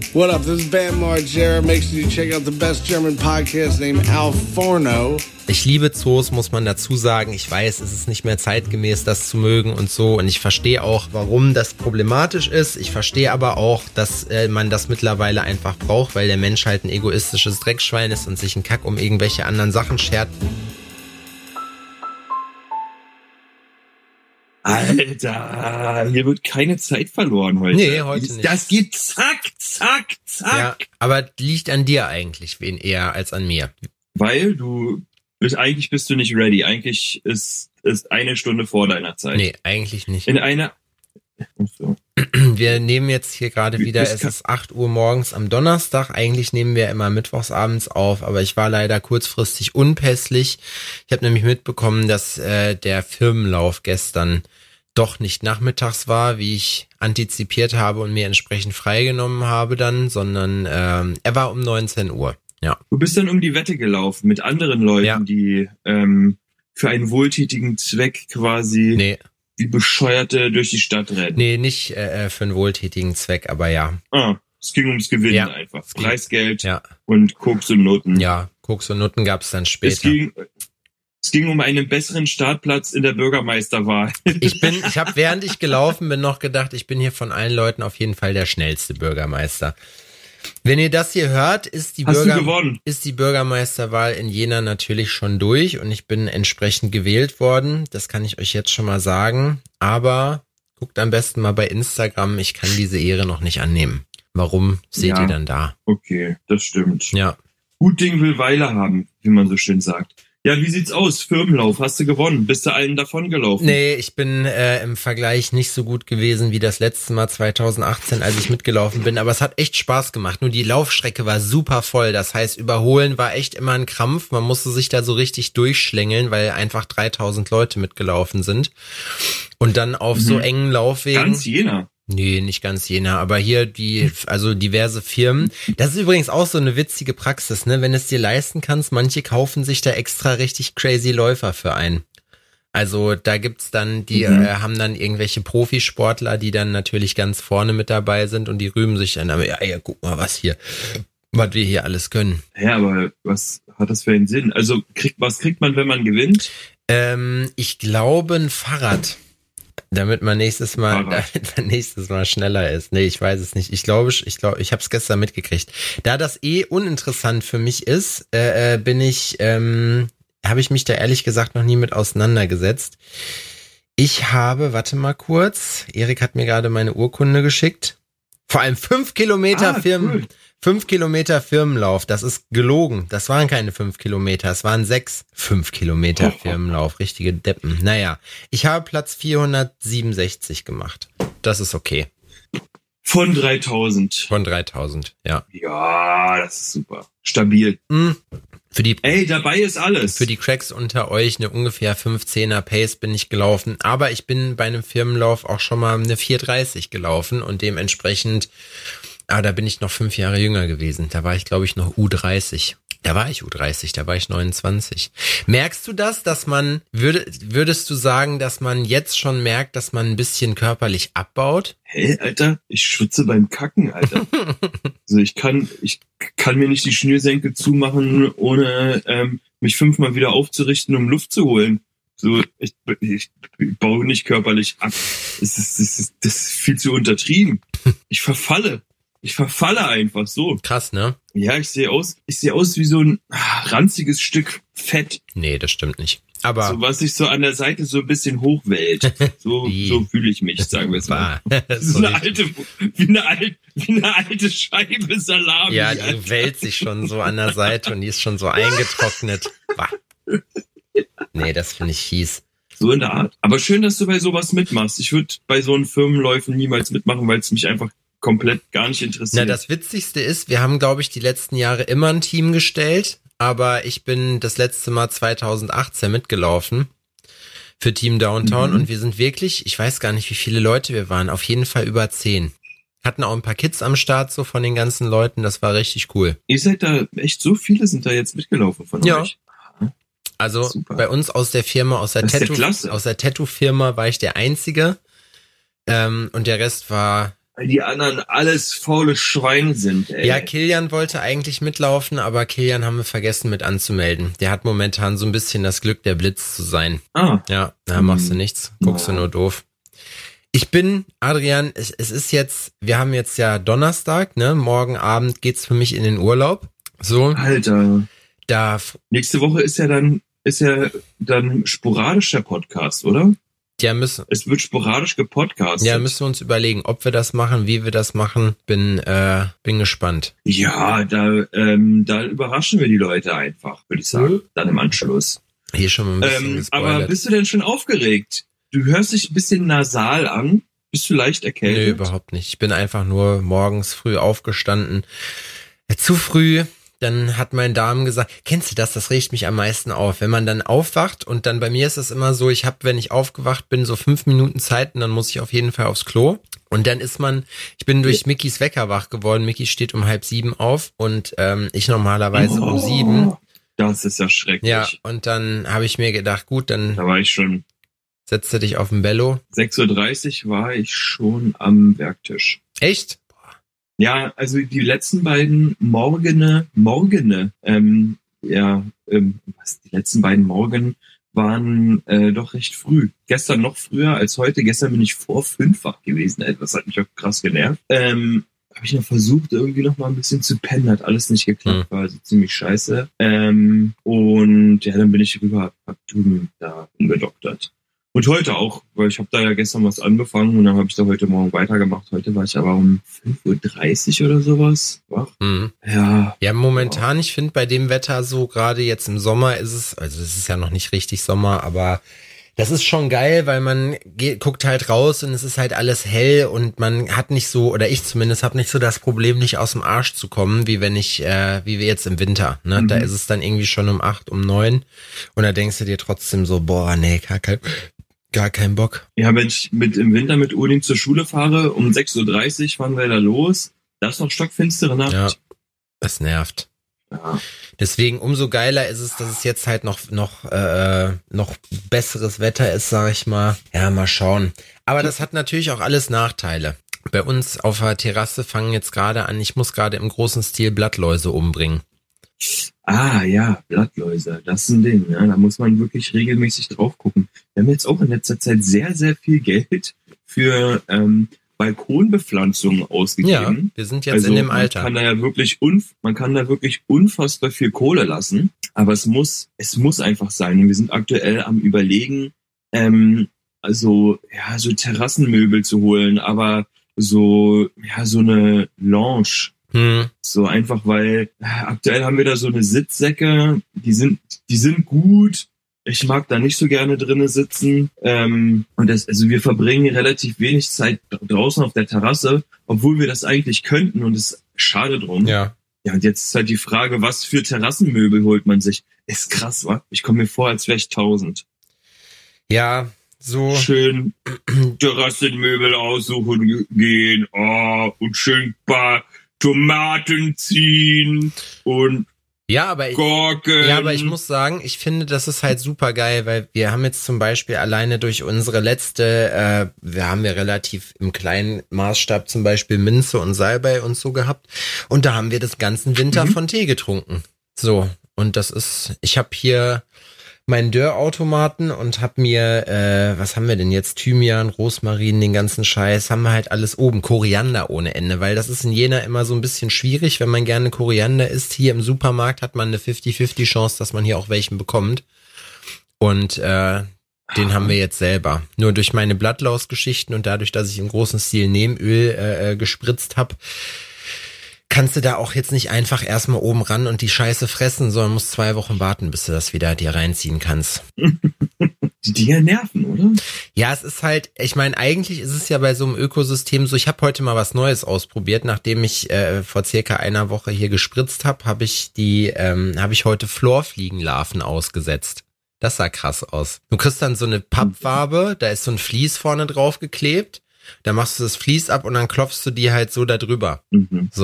What up? This is Bam Margera. Make sure you check out the best German podcast named Al Forno. Ich liebe Zoos, muss man dazu sagen. Ich weiß, es ist nicht mehr zeitgemäß, das zu mögen und so. Und ich verstehe auch, warum das problematisch ist. Ich verstehe aber auch, dass man das mittlerweile einfach braucht, weil der Mensch halt ein egoistisches Dreckschwein ist und sich einen Kack um irgendwelche anderen Sachen schert. Alter, hier wird keine Zeit verloren heute. Nee, heute nicht. Das geht zack, zack, zack. Ja, aber liegt an dir eigentlich, wen eher als an mir. Weil eigentlich bist du nicht ready. Eigentlich ist eine Stunde vor deiner Zeit. Nee, eigentlich nicht. In einer... So. Wir nehmen jetzt hier gerade wieder, es ist 8 Uhr morgens am Donnerstag. Eigentlich nehmen wir immer mittwochsabends auf, aber ich war leider kurzfristig unpässlich. Ich habe nämlich mitbekommen, dass der Firmenlauf gestern doch nicht nachmittags war, wie ich antizipiert habe und mir entsprechend freigenommen habe dann, sondern er war um 19 Uhr. Ja. Du bist dann um die Wette gelaufen mit anderen Leuten, ja, die für einen wohltätigen Zweck quasi wie Bescheuerte durch die Stadt rennen. Nee, nicht für einen wohltätigen Zweck, aber ja. Es ging ums Gewinnen, ja, einfach. Preisgeld, ja, und Koks und Noten. Ja, Koks und Noten gab es dann später. Es ging um einen besseren Startplatz in der Bürgermeisterwahl. Ich habe, während ich gelaufen bin, noch gedacht, ich bin hier von allen Leuten auf jeden Fall der schnellste Bürgermeister. Wenn ihr das hier hört, ist die Bürgermeisterwahl in Jena natürlich schon durch und ich bin entsprechend gewählt worden. Das kann ich euch jetzt schon mal sagen. Aber guckt am besten mal bei Instagram. Ich kann diese Ehre noch nicht annehmen. Warum seht ihr dann da? Okay, das stimmt. Ja. Gut Ding will Weile haben, wie man so schön sagt. Ja, wie sieht's aus? Firmenlauf, hast du gewonnen? Bist du allen davon gelaufen? Nee, ich bin im Vergleich nicht so gut gewesen wie das letzte Mal 2018, als ich mitgelaufen bin. Aber es hat echt Spaß gemacht. Nur die Laufstrecke war super voll. Das heißt, überholen war echt immer ein Krampf. Man musste sich da so richtig durchschlängeln, weil einfach 3000 Leute mitgelaufen sind. Und dann auf so engen Laufwegen. Ganz Jena. Nee, nicht ganz Jena, aber hier also diverse Firmen. Das ist übrigens auch so eine witzige Praxis, ne? Wenn es dir leisten kannst, manche kaufen sich da extra richtig crazy Läufer für ein. Also da gibt's dann, die haben dann irgendwelche Profisportler, die dann natürlich ganz vorne mit dabei sind und die rühmen sich dann, aber ja, guck mal, was wir hier alles können. Ja, aber was hat das für einen Sinn? Also was kriegt man, wenn man gewinnt? Ich glaube ein Fahrrad. Damit man nächstes Mal schneller ist. Nee, ich weiß es nicht. Ich glaube, ich habe es gestern mitgekriegt. Da das uninteressant für mich ist, habe ich mich da ehrlich gesagt noch nie mit auseinandergesetzt. Ich habe, warte mal kurz, Erik hat mir gerade meine Urkunde geschickt. Vor allem 5 Kilometer cool. 5 Kilometer Firmenlauf, das ist gelogen. Das waren keine 5 Kilometer, es waren 6. 5 Kilometer Firmenlauf, richtige Deppen. Naja, ich habe Platz 467 gemacht. Das ist okay. Von 3000. Von 3000, ja. Ja, das ist super. Stabil. Dabei ist alles. Für die Cracks unter euch eine ungefähr 5-10er Pace bin ich gelaufen. Aber ich bin bei einem Firmenlauf auch schon mal eine 4:30 gelaufen und dementsprechend... da bin ich noch 5 Jahre jünger gewesen. Da war ich, glaube ich, noch U30. Da war ich 29. Merkst du das, dass man, würdest du sagen, dass man jetzt schon merkt, dass man ein bisschen körperlich abbaut? Hey, Alter, ich schwitze beim Kacken, Alter. Also ich kann mir nicht die Schnürsenkel zumachen, ohne mich 5-mal wieder aufzurichten, um Luft zu holen. So, ich baue nicht körperlich ab. Das ist viel zu untertrieben. Ich verfalle einfach so. Krass, ne? Ja, ich sehe aus wie so ein ranziges Stück Fett. Nee, das stimmt nicht. Aber so, was sich so an der Seite so ein bisschen hochwellt. So fühle ich mich, sagen wir es mal. So wie eine alte Scheibe Salami. Ja, die wälzt sich schon so an der Seite und die ist schon so eingetrocknet. Bah. Nee, das finde ich fies. So in der Art. Aber schön, dass du bei sowas mitmachst. Ich würde bei so einen Firmenläufen niemals mitmachen, weil es mich einfach komplett gar nicht interessiert. Na, das Witzigste ist, wir haben, glaube ich, die letzten Jahre immer ein Team gestellt, aber ich bin das letzte Mal 2018 mitgelaufen für Team Downtown und wir sind wirklich, ich weiß gar nicht, wie viele Leute wir waren, auf jeden Fall über 10. Hatten auch ein paar Kids am Start, so von den ganzen Leuten, das war richtig cool. Ihr seid da echt, so viele sind da jetzt mitgelaufen von euch? Also super. Bei uns aus der Firma, aus der Tattoo-Firma war ich der Einzige und der Rest war weil die anderen alles faule Schweine sind, ey. Ja, Kilian wollte eigentlich mitlaufen, aber Kilian haben wir vergessen mit anzumelden. Der hat momentan so ein bisschen das Glück, der Blitz zu sein. Ja, da machst du nichts, guckst du nur doof. Adrian, es ist jetzt, wir haben jetzt ja Donnerstag, ne? Morgen Abend geht's für mich in den Urlaub. So. Alter. Nächste Woche ist ja dann sporadisch der Podcast, oder? Ja, es wird sporadisch gepodcastet. Ja, müssen wir uns überlegen, ob wir das machen, wie wir das machen. Bin gespannt. Ja, da überraschen wir die Leute einfach, würde ich sagen. Dann im Anschluss. Hier schon mal ein bisschen gespoilert. Aber bist du denn schon aufgeregt? Du hörst dich ein bisschen nasal an. Bist du leicht erkältet? Nee, überhaupt nicht. Ich bin einfach nur morgens früh aufgestanden. Zu früh. Dann hat mein Darm gesagt, kennst du das? Das regt mich am meisten auf. Wenn man dann aufwacht und dann bei mir ist es immer so, wenn ich aufgewacht bin, so 5 Minuten Zeit und dann muss ich auf jeden Fall aufs Klo. Und dann ich bin durch Mickys Wecker wach geworden. Micky steht um 6:30 auf und ich normalerweise um 7. Das ist ja schrecklich. Ja, und dann habe ich mir gedacht, gut, dann da war ich schon. Setzt du dich auf den Bello. 6:30 war ich schon am Werktisch. Echt? Ja, also die letzten beiden die letzten beiden Morgen waren doch recht früh. Gestern noch früher als heute. Gestern bin ich vor 5 wach gewesen. Das hat mich auch krass genervt. Habe ich noch versucht, irgendwie noch mal ein bisschen zu pennen. Hat alles nicht geklappt, war also ziemlich scheiße. Und ja, dann bin ich rüber, hab da umgedoktert. Und heute auch, weil ich habe da ja gestern was angefangen und dann habe ich da heute Morgen weitergemacht. Heute war ich aber um 5:30 oder sowas wach. Mhm. Ja. Ja, momentan, ich finde bei dem Wetter so, gerade jetzt im Sommer es ist ja noch nicht richtig Sommer, aber das ist schon geil, weil man guckt halt raus und es ist halt alles hell und man hat nicht so, oder ich zumindest habe nicht so das Problem, nicht aus dem Arsch zu kommen, wie wir jetzt im Winter, ne? Da ist es dann irgendwie schon um 8, um 9 und da denkst du dir trotzdem so, boah, nee, gar kein Bock. Ja, wenn ich im Winter mit Odin zur Schule fahre, um 6:30 Uhr fahren wir da los, da ist noch stockfinstere Nacht. Ja, das nervt. Ja. Deswegen umso geiler ist es, dass es jetzt halt noch besseres Wetter ist, sag ich mal. Ja, mal schauen. Aber das hat natürlich auch alles Nachteile. Bei uns auf der Terrasse fangen jetzt gerade an, ich muss gerade im großen Stil Blattläuse umbringen. Ah ja, Blattläuse, das ist ein Ding. Ja, da muss man wirklich regelmäßig drauf gucken. Wir haben jetzt auch in letzter Zeit sehr, sehr viel Geld für Balkonbepflanzungen ausgegeben. Ja, wir sind jetzt in dem Alter. Man kann da wirklich unfassbar viel Kohle lassen, aber es muss einfach sein. Und wir sind aktuell am Überlegen, so Terrassenmöbel zu holen, aber so eine Lounge. So einfach, weil aktuell haben wir da so eine Sitzsäcke, die sind gut. Ich mag da nicht so gerne drinnen sitzen. Und wir verbringen relativ wenig Zeit draußen auf der Terrasse, obwohl wir das eigentlich könnten und es ist schade drum. Ja. Ja, und jetzt ist halt die Frage, was für Terrassenmöbel holt man sich? Ist krass, wa? Ich komme mir vor, als wäre ich 1000. Ja, so. Schön Terrassenmöbel aussuchen gehen, und schön paar Tomaten ziehen und Gurken. Ja, aber ich muss sagen, ich finde, das ist halt super geil, weil wir haben jetzt zum Beispiel alleine durch unsere letzte, wir haben ja relativ im kleinen Maßstab zum Beispiel Minze und Salbei und so gehabt und da haben wir das ganzen Winter von Tee getrunken. So, und ich habe hier meinen Dörrautomaten und hab mir, was haben wir denn jetzt? Thymian, Rosmarin, den ganzen Scheiß, haben wir halt alles oben. Koriander ohne Ende, weil das ist in Jena immer so ein bisschen schwierig, wenn man gerne Koriander isst. Hier im Supermarkt hat man eine 50-50 Chance, dass man hier auch welchen bekommt. Und den haben wir jetzt selber. Nur durch meine Blattlausgeschichten und dadurch, dass ich im großen Stil Neemöl gespritzt habe, kannst du da auch jetzt nicht einfach erstmal oben ran und die Scheiße fressen, sondern musst 2 Wochen warten, bis du das wieder dir reinziehen kannst. Die Dinger nerven, oder? Ja, es ist halt, ich meine, eigentlich ist es ja bei so einem Ökosystem so, ich habe heute mal was Neues ausprobiert, nachdem ich vor circa einer Woche hier gespritzt habe, habe ich heute Florfliegenlarven ausgesetzt. Das sah krass aus. Du kriegst dann so eine Pappwabe, da ist so ein Vlies vorne drauf geklebt, da machst du das Vlies ab und dann klopfst du die halt so da drüber. So.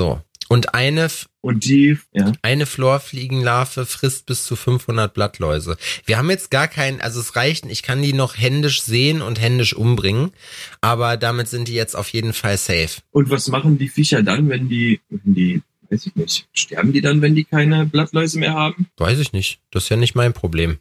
Und eine ja. Florfliegenlarve frisst bis zu 500 Blattläuse. Wir haben jetzt gar keinen, also es reicht, ich kann die noch händisch sehen und händisch umbringen, aber damit sind die jetzt auf jeden Fall safe. Und was machen die Viecher dann, wenn die, weiß ich nicht, sterben die dann, wenn die keine Blattläuse mehr haben? Weiß ich nicht, das ist ja nicht mein Problem.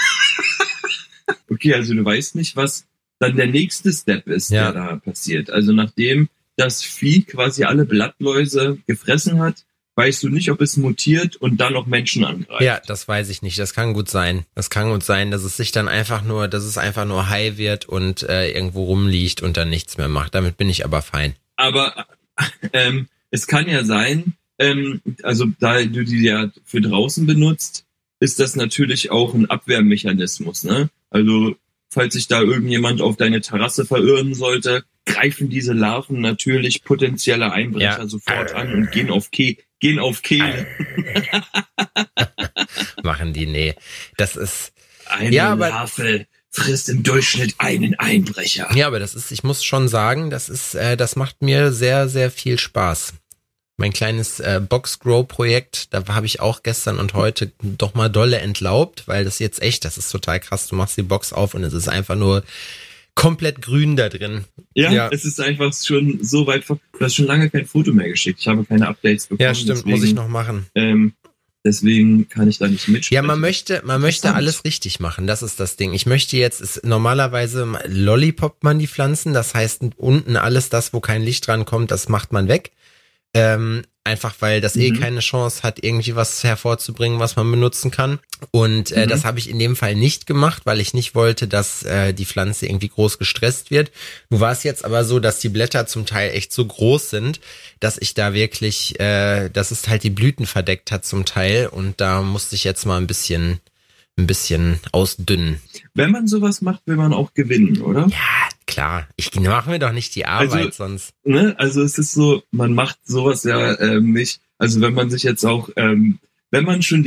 Okay, also du weißt nicht, was dann der nächste Step ist, der da passiert. Also nachdem das Vieh quasi alle Blattläuse gefressen hat, weißt du nicht, ob es mutiert und dann noch Menschen angreift. Ja, das weiß ich nicht. Das kann gut sein. Das kann gut sein, dass es sich dann einfach nur high wird und irgendwo rumliegt und dann nichts mehr macht. Damit bin ich aber fein. Aber es kann ja sein, also da du die ja für draußen benutzt, ist das natürlich auch ein Abwehrmechanismus, ne? Also falls sich da irgendjemand auf deine Terrasse verirren sollte, greifen diese Larven natürlich potenzielle Einbrecher sofort an und gehen auf Kehle. Machen die, nee. Das ist... Eine Larve frisst im Durchschnitt einen Einbrecher. Ja, aber ich muss schon sagen, das macht mir sehr, sehr viel Spaß. Mein kleines Box-Grow-Projekt, da habe ich auch gestern und heute doch mal dolle entlaubt, weil das jetzt echt, das ist total krass. Du machst die Box auf und es ist einfach nur komplett grün da drin. Ja, es ist einfach schon so weit vor. Du hast schon lange kein Foto mehr geschickt. Ich habe keine Updates bekommen. Ja, stimmt, deswegen, muss ich noch machen. Deswegen kann ich da nicht mitsprechen. Ja, man möchte alles richtig machen. Das ist das Ding. Ich möchte jetzt, normalerweise lollipoppt man die Pflanzen. Das heißt, unten alles das, wo kein Licht dran kommt, das macht man weg. Einfach weil das keine Chance hat, irgendwie was hervorzubringen, was man benutzen kann. Und das habe ich in dem Fall nicht gemacht, weil ich nicht wollte, dass die Pflanze irgendwie groß gestresst wird. Nun war es jetzt aber so, dass die Blätter zum Teil echt so groß sind, dass ich da wirklich, dass es halt die Blüten verdeckt hat zum Teil. Und da musste ich jetzt mal ein bisschen ausdünnen. Wenn man sowas macht, will man auch gewinnen, oder? Ja, klar. Ich mache mir doch nicht die Arbeit sonst. Ne? Also es ist so, man macht sowas ja nicht. Also wenn man sich jetzt auch, wenn man schon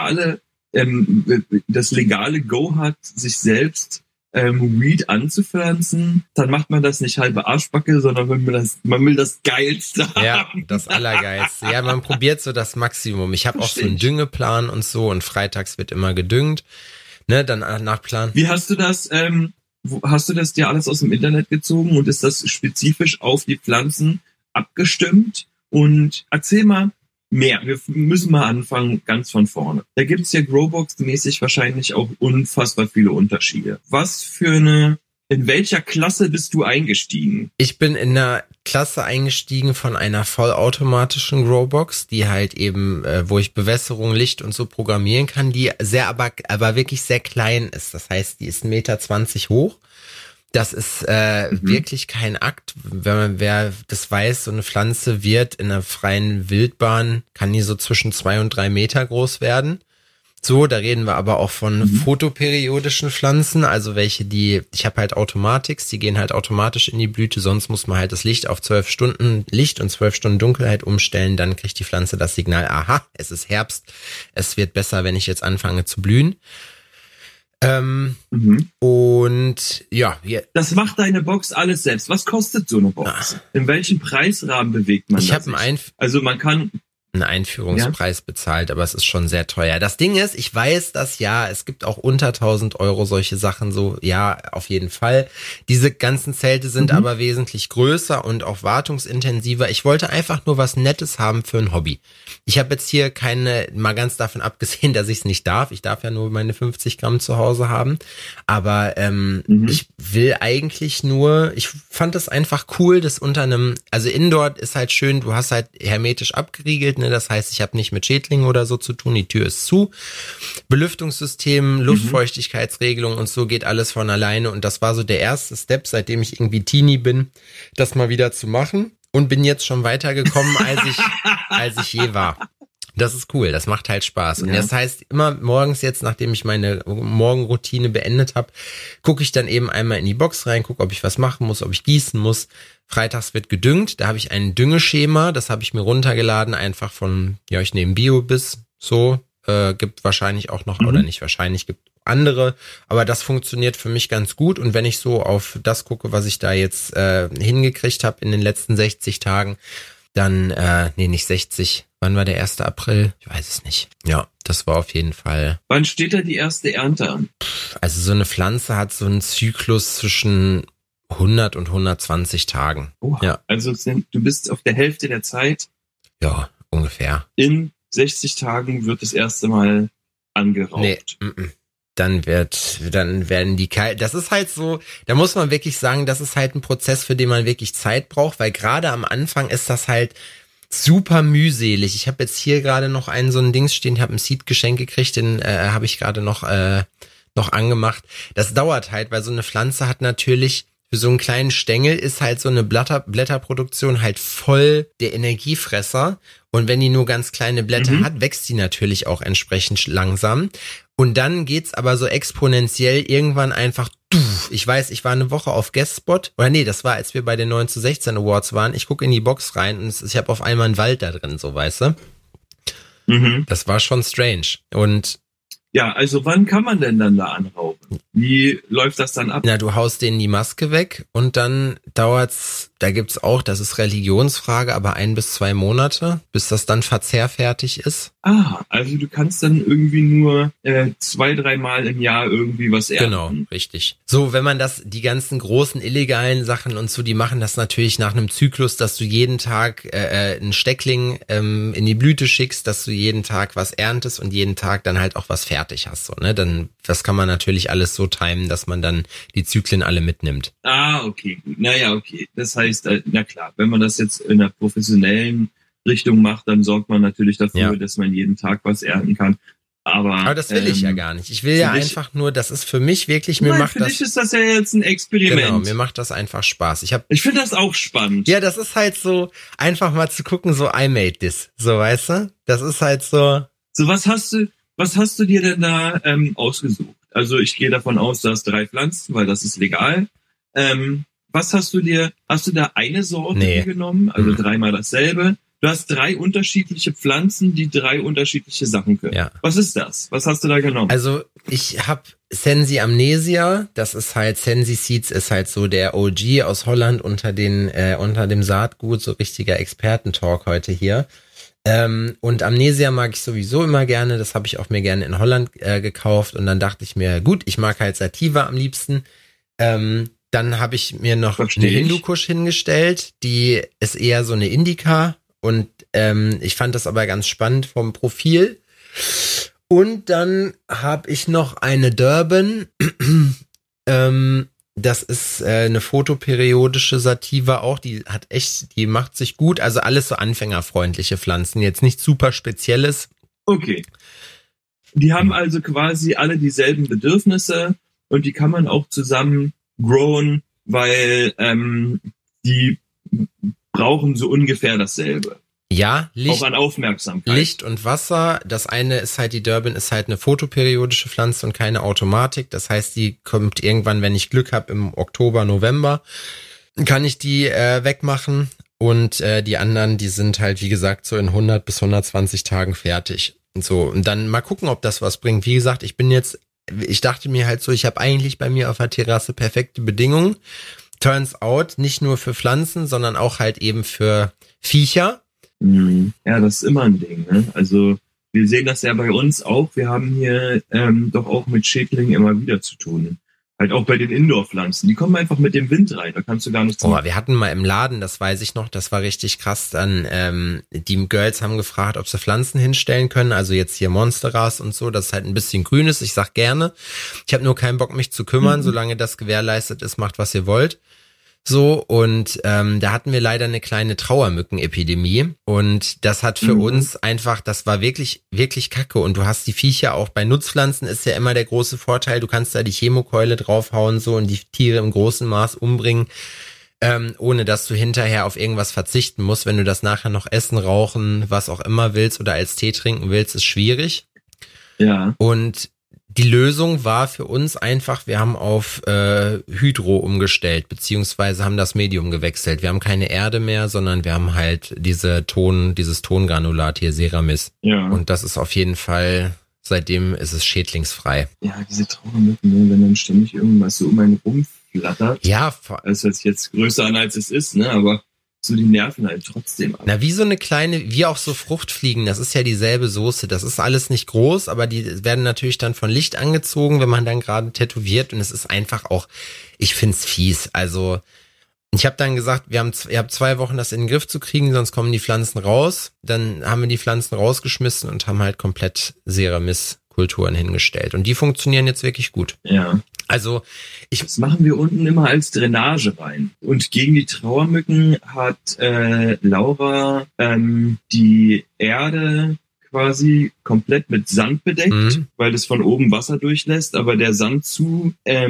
das legale Go hat, sich selbst Weed anzupflanzen, dann macht man das nicht halbe Arschbacke, sondern man will das Geilste haben. Ja, das Allergeilste. Ja, man probiert so das Maximum. Ich habe auch so einen Düngeplan und so und freitags wird immer gedüngt. Ne, dann nach Plan. Wie hast du das, hast du das dir alles aus dem Internet gezogen und ist das spezifisch auf die Pflanzen abgestimmt? Und erzähl mal mehr. Wir müssen mal anfangen ganz von vorne. Da gibt's ja Growbox-mäßig wahrscheinlich auch unfassbar viele Unterschiede. In welcher Klasse bist du eingestiegen? Ich bin in einer Klasse eingestiegen von einer vollautomatischen Growbox, die halt eben, wo ich Bewässerung, Licht und so programmieren kann, die aber wirklich sehr klein ist. Das heißt, die ist 1,20 Meter hoch. Das ist wirklich kein Akt. Wer das weiß, so eine Pflanze wird in einer freien Wildbahn, kann die so zwischen 2 und 3 Meter groß werden. So, da reden wir aber auch von photoperiodischen Pflanzen, also ich habe halt Automatics, die gehen halt automatisch in die Blüte, sonst muss man halt das Licht auf 12 Stunden Licht und 12 Stunden Dunkelheit umstellen, dann kriegt die Pflanze das Signal, aha, es ist Herbst, es wird besser, wenn ich jetzt anfange zu blühen. Und ja. Das macht deine Box alles selbst. Was kostet so eine Box? In welchem Preisrahmen bewegt man das? Ich habe einen Einführungspreis bezahlt, aber es ist schon sehr teuer. Das Ding ist, ich weiß, dass es gibt auch unter 1.000 Euro solche Sachen so, ja, auf jeden Fall. Diese ganzen Zelte sind aber wesentlich größer und auch wartungsintensiver. Ich wollte einfach nur was Nettes haben für ein Hobby. Ich habe jetzt hier mal ganz davon abgesehen, dass ich es nicht darf. Ich darf ja nur meine 50 Gramm zu Hause haben. Aber ich will eigentlich ich fand das einfach cool, das also Indoor ist halt schön, du hast halt hermetisch abgeriegelt, ne? Das heißt, ich habe nicht mit Schädlingen oder so zu tun, die Tür ist zu. Belüftungssystem, Luftfeuchtigkeitsregelung und so geht alles von alleine. Und das war so der erste Step, seitdem ich irgendwie Teenie bin, das mal wieder zu machen. Und bin jetzt schon weitergekommen, als ich je war. Das ist cool, das macht halt Spaß. Und das heißt, immer morgens jetzt, nachdem ich meine Morgenroutine beendet habe, gucke ich dann eben einmal in die Box rein, gucke, ob ich was machen muss, ob ich gießen muss. Freitags wird gedüngt, da habe ich ein Düngeschema, das habe ich mir runtergeladen, einfach ich nehme Bio-Biss, so, gibt wahrscheinlich auch noch, oder nicht wahrscheinlich, gibt andere, aber das funktioniert für mich ganz gut. Und wenn ich so auf das gucke, was ich da jetzt hingekriegt habe in den letzten 60 Tagen, Dann, nicht 60. Wann war der 1. April? Ich weiß es nicht. Ja, das war auf jeden Fall. Wann steht da die erste Ernte an? Also so eine Pflanze hat so einen Zyklus zwischen 100 und 120 Tagen. Oha. Ja. Also du bist auf der Hälfte der Zeit. Ja, ungefähr. In 60 Tagen wird das erste Mal angeraubt. Nee, dann werden die das ist halt so, da muss man wirklich sagen, das ist halt ein Prozess, für den man wirklich Zeit braucht, weil gerade am Anfang ist das halt super mühselig. Ich habe jetzt hier gerade noch so ein Dings stehen, ich habe ein Seed-Geschenk gekriegt, den habe ich gerade noch angemacht. Das dauert halt, weil so eine Pflanze hat natürlich für so einen kleinen Stängel ist halt so eine Blätterproduktion halt voll der Energiefresser. Und wenn die nur ganz kleine Blätter hat, wächst die natürlich auch entsprechend langsam. Und dann geht's aber so exponentiell irgendwann einfach, ich weiß, ich war eine Woche auf Guestspot, oder nee, das war, als wir bei den 9:16 Awards waren. Ich gucke in die Box rein und ich habe auf einmal einen Wald da drin, so, weißt du? Das war schon strange. Und ja, also wann kann man denn dann da anrauben? Wie läuft das dann ab? Na, du haust denen die Maske weg und dann dauert's, da gibt's auch, das ist Religionsfrage, aber 1 bis 2 Monate, bis das dann verzehrfertig ist. Ah, also du kannst dann irgendwie nur 2-3 Mal im Jahr irgendwie was ernten. Genau, richtig. So, wenn man die ganzen großen illegalen Sachen und so, die machen das natürlich nach einem Zyklus, dass du jeden Tag einen Steckling in die Blüte schickst, dass du jeden Tag was erntest und jeden Tag dann halt auch was fertig hast, so, ne? Dann, das kann man natürlich alles so timen, dass man dann die Zyklen alle mitnimmt. Ah, okay, gut. Naja, okay. Das heißt, na klar, wenn man das jetzt in einer professionellen Richtung macht, dann sorgt man natürlich dafür, dass man jeden Tag was ernten kann. Aber das will ich ja gar nicht. Ich will ja einfach nur, das ist für mich wirklich, für dich ist das ja jetzt ein Experiment. Genau, mir macht das einfach Spaß. Ich finde das auch spannend. Ja, das ist halt so, einfach mal zu gucken, so I made this, so, weißt du? Das ist halt so. So, was hast du dir denn da ausgesucht? Also ich gehe davon aus, du hast 3 Pflanzen, weil das ist legal. Was hast du da eine Sorte genommen? Also 3-mal dasselbe. Du hast 3 unterschiedliche Pflanzen, die 3 unterschiedliche Sachen können. Ja. Was ist das? Was hast du da genommen? Also ich habe Sensi Amnesia, das ist halt, Sensi Seeds ist halt so der OG aus Holland unter dem Saatgut, so richtiger Expertentalk heute hier. Und Amnesia mag ich sowieso immer gerne, das habe ich auch mir gerne in Holland gekauft und dann dachte ich mir, gut, ich mag halt Sativa am liebsten. Dann habe ich mir noch eine Hindukusch hingestellt, die ist eher so eine Indica und ich fand das aber ganz spannend vom Profil. Und dann habe ich noch eine Durban, das ist eine photoperiodische Sativa auch, die macht sich gut, also alles so anfängerfreundliche Pflanzen, jetzt nichts super Spezielles. Okay. Die haben also quasi alle dieselben Bedürfnisse und die kann man auch zusammen growen, weil die brauchen so ungefähr dasselbe. Ja, auch an Aufmerksamkeit. Licht und Wasser. Das eine ist halt, die Durban ist halt eine photoperiodische Pflanze und keine Automatik. Das heißt, die kommt irgendwann, wenn ich Glück habe, im Oktober, November, kann ich die wegmachen. Und die anderen, die sind halt, wie gesagt, so in 100 bis 120 Tagen fertig. Und so, und dann mal gucken, ob das was bringt. Wie gesagt, ich dachte mir halt so, ich habe eigentlich bei mir auf der Terrasse perfekte Bedingungen. Turns out, nicht nur für Pflanzen, sondern auch halt eben für Viecher. Ja, das ist immer ein Ding, ne? Also wir sehen das ja bei uns auch. Wir haben hier doch auch mit Schädlingen immer wieder zu tun. Halt auch bei den Indoor-Pflanzen. Die kommen einfach mit dem Wind rein. Da kannst du gar nichts machen. Wir hatten mal im Laden, das weiß ich noch, das war richtig krass. Dann die Girls haben gefragt, ob sie Pflanzen hinstellen können. Also jetzt hier Monsteras und so, das ist halt ein bisschen grün ist. Ich sag gerne. Ich habe nur keinen Bock, mich zu kümmern. Solange das gewährleistet ist, macht, was ihr wollt. So, und da hatten wir leider eine kleine Trauermückenepidemie und das hat für uns einfach, das war wirklich, wirklich kacke und du hast die Viecher auch bei Nutzpflanzen ist ja immer der große Vorteil, du kannst da die Chemokeule draufhauen so und die Tiere im großen Maß umbringen, ohne dass du hinterher auf irgendwas verzichten musst. Wenn du das nachher noch essen, rauchen, was auch immer willst oder als Tee trinken willst, ist schwierig. Ja. Und die Lösung war für uns einfach, wir haben auf Hydro umgestellt, beziehungsweise haben das Medium gewechselt. Wir haben keine Erde mehr, sondern wir haben halt dieses Tongranulat hier, Ceramis. Ja. Und das ist auf jeden Fall, seitdem ist es schädlingsfrei. Ja, diese Trauermücken, wenn dann ständig irgendwas so um einen rumflattert. Ja. Das hört sich jetzt größer an, als es ist, ne? Aber so die nerven halt trotzdem ab. Na, wie so eine kleine, wie auch so Fruchtfliegen, das ist ja dieselbe Soße. Das ist alles nicht groß, aber die werden natürlich dann von Licht angezogen, wenn man dann gerade tätowiert, und es ist einfach auch, ich find's fies. Also, ich habe dann gesagt, ihr habt 2 Wochen das in den Griff zu kriegen, sonst kommen die Pflanzen raus. Dann haben wir die Pflanzen rausgeschmissen und haben halt komplett Ceramis-Kulturen hingestellt. Und die funktionieren jetzt wirklich gut. Ja. Also, das machen wir unten immer als Drainage rein. Und gegen die Trauermücken hat Laura die Erde quasi komplett mit Sand bedeckt, weil das von oben Wasser durchlässt, aber der Sand zu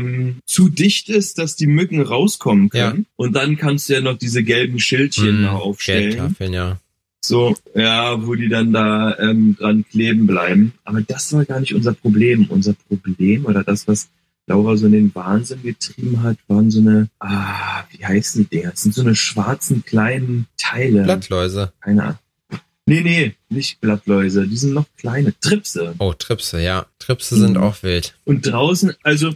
dicht ist, dass die Mücken rauskommen können. Ja. Und dann kannst du ja noch diese gelben Schildchen da aufstellen. Geldtafeln, ja. So, ja, wo die dann da dran kleben bleiben. Aber das war gar nicht unser Problem. Unser Problem oder das, was Laura so in den Wahnsinn getrieben hat, waren so eine, wie heißen die Dinger? Das sind so eine schwarzen kleinen Teile. Blattläuse. Keine Ahnung. Nee, nicht Blattläuse. Die sind noch kleine. Tripse. Oh, Tripse, ja. Tripse sind auch wild. Und draußen, also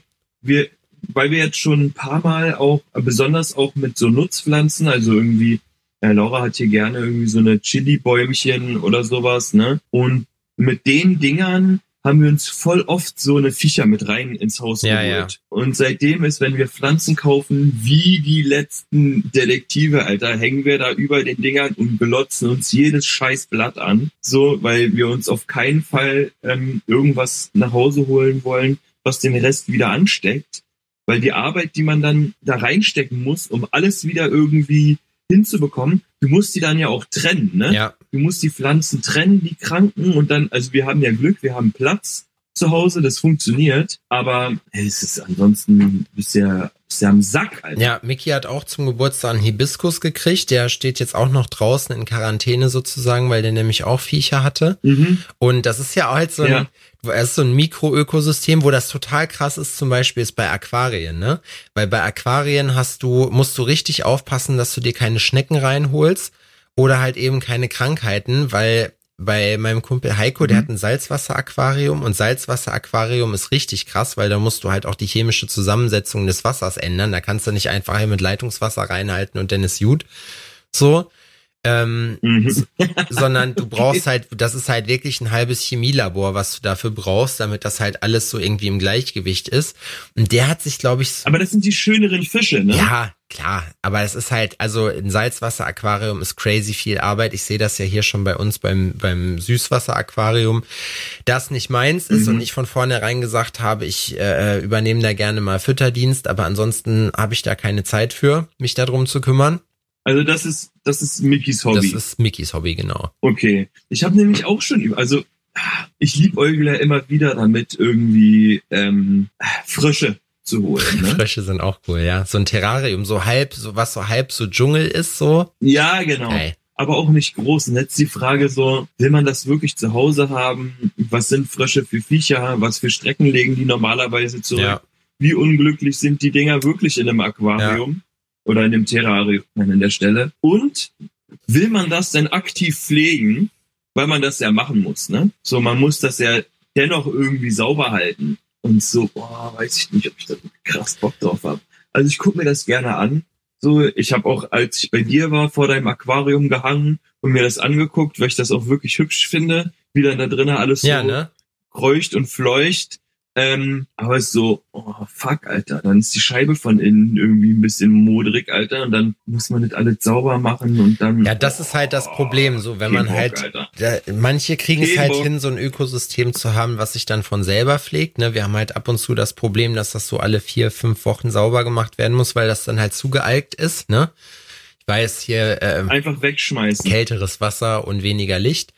weil wir jetzt schon ein paar Mal auch, besonders auch mit so Nutzpflanzen, also irgendwie, Laura hat hier gerne irgendwie so eine Chili-Bäumchen oder sowas, ne? Und mit den Dingern haben wir uns voll oft so eine Viecher mit rein ins Haus geholt. Ja. Und seitdem ist, wenn wir Pflanzen kaufen, wie die letzten Detektive, Alter, hängen wir da über den Dingern und belotzen uns jedes scheiß Blatt an. So, weil wir uns auf keinen Fall irgendwas nach Hause holen wollen, was den Rest wieder ansteckt. Weil die Arbeit, die man dann da reinstecken muss, um alles wieder irgendwie hinzubekommen, du musst die dann ja auch trennen, ne? Ja. Du musst die Pflanzen trennen, die Kranken, und dann, also wir haben ja Glück, wir haben Platz zu Hause, das funktioniert, aber es ist ansonsten bist ja am Sack, Alter. Ja, Micky hat auch zum Geburtstag einen Hibiskus gekriegt, der steht jetzt auch noch draußen in Quarantäne sozusagen, weil der nämlich auch Viecher hatte. Und das ist ja halt so ein Mikroökosystem, wo das total krass ist, zum Beispiel ist bei Aquarien, ne? Weil bei Aquarien musst du richtig aufpassen, dass du dir keine Schnecken reinholst oder halt eben keine Krankheiten, weil bei meinem Kumpel Heiko, der hat ein Salzwasseraquarium, und Salzwasseraquarium ist richtig krass, weil da musst du halt auch die chemische Zusammensetzung des Wassers ändern. Da kannst du nicht einfach hier mit Leitungswasser reinhalten und dann ist gut. So. Sondern du brauchst halt, das ist halt wirklich ein halbes Chemielabor, was du dafür brauchst, damit das halt alles so irgendwie im Gleichgewicht ist. Und der hat sich, glaube ich... Aber das sind die schöneren Fische, ne? Ja, klar. Aber es ist halt, also ein Salzwasseraquarium ist crazy viel Arbeit. Ich sehe das ja hier schon bei uns beim Süßwasseraquarium, das nicht meins ist und ich von vornherein gesagt habe, ich übernehme da gerne mal Fütterdienst, aber ansonsten habe ich da keine Zeit für, mich darum zu kümmern. Also das ist Mickys Hobby. Das ist Mickys Hobby, genau. Okay. Ich habe nämlich auch schon, also ich liebäugle ja immer wieder damit, irgendwie Frösche zu holen. Ne? Frösche sind auch cool, ja. So ein Terrarium, was so halb so Dschungel ist, so. Ja, genau. Hey. Aber auch nicht groß. Und jetzt die Frage so, will man das wirklich zu Hause haben? Was sind Frösche für Viecher? Was für Strecken legen die normalerweise zurück? Ja. Wie unglücklich sind die Dinger wirklich in einem Aquarium? Ja. Oder in dem Terrarium an der Stelle. Und will man das denn aktiv pflegen, weil man das ja machen muss, ne? So, man muss das ja dennoch irgendwie sauber halten. Und so, weiß ich nicht, ob ich da krass Bock drauf habe. Also ich gucke mir das gerne an. So, ich habe auch, als ich bei dir war, vor deinem Aquarium gehangen und mir das angeguckt, weil ich das auch wirklich hübsch finde, wie dann da drinnen alles so kreucht und fleucht. Aber es ist so, fuck, Alter, dann ist die Scheibe von innen irgendwie ein bisschen modrig, Alter, und dann muss man das alles sauber machen und dann... Ja, das ist halt das Problem, so, wenn man halt... manche kriegen es halt hin, so ein Ökosystem zu haben, was sich dann von selber pflegt, ne, wir haben halt ab und zu das Problem, dass das so alle 4-5 Wochen sauber gemacht werden muss, weil das dann halt zugealkt ist, ne. Ich weiß hier... einfach wegschmeißen. Kälteres Wasser und weniger Licht.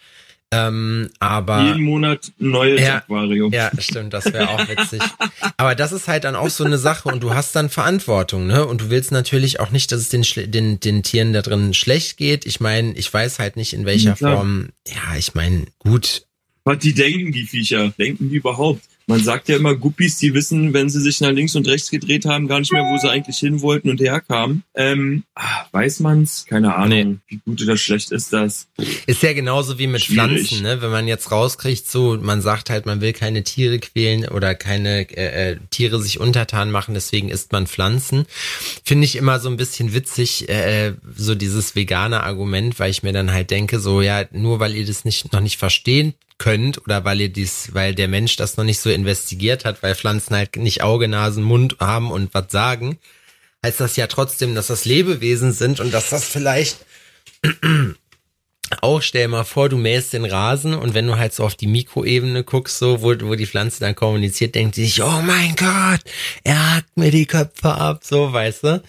Aber jeden Monat ein neues Aquarium. Ja, stimmt, das wäre auch witzig. Aber das ist halt dann auch so eine Sache und du hast dann Verantwortung, ne? Und du willst natürlich auch nicht, dass es den Tieren da drin schlecht geht. Ich meine, ich weiß halt nicht, in welcher Form. Ja, ich meine, gut. Was die denken, die Viecher? Denken die überhaupt? Man sagt ja immer, Guppies, die wissen, wenn sie sich nach links und rechts gedreht haben, gar nicht mehr, wo sie eigentlich hin wollten und herkamen. Weiß man's? Keine Ahnung. Wie gut oder schlecht ist das? Ist ja genauso wie mit Schwierig. Pflanzen, ne? Wenn man jetzt rauskriegt, so, man sagt halt, man will keine Tiere quälen oder keine Tiere sich untertan machen, deswegen isst man Pflanzen. Finde ich immer so ein bisschen witzig, so dieses vegane Argument, weil ich mir dann halt denke, so, ja, nur weil ihr das noch nicht verstehen könnt oder weil der Mensch das noch nicht so investigiert hat, weil Pflanzen halt nicht Auge, Nasen, Mund haben und was sagen, heißt das ja trotzdem, dass das Lebewesen sind und dass das vielleicht auch, stell mal vor, du mähst den Rasen und wenn du halt so auf die Mikroebene guckst, so, wo die Pflanze dann kommuniziert, denkt die sich, oh mein Gott, er hackt mir die Köpfe ab, so, weißt du?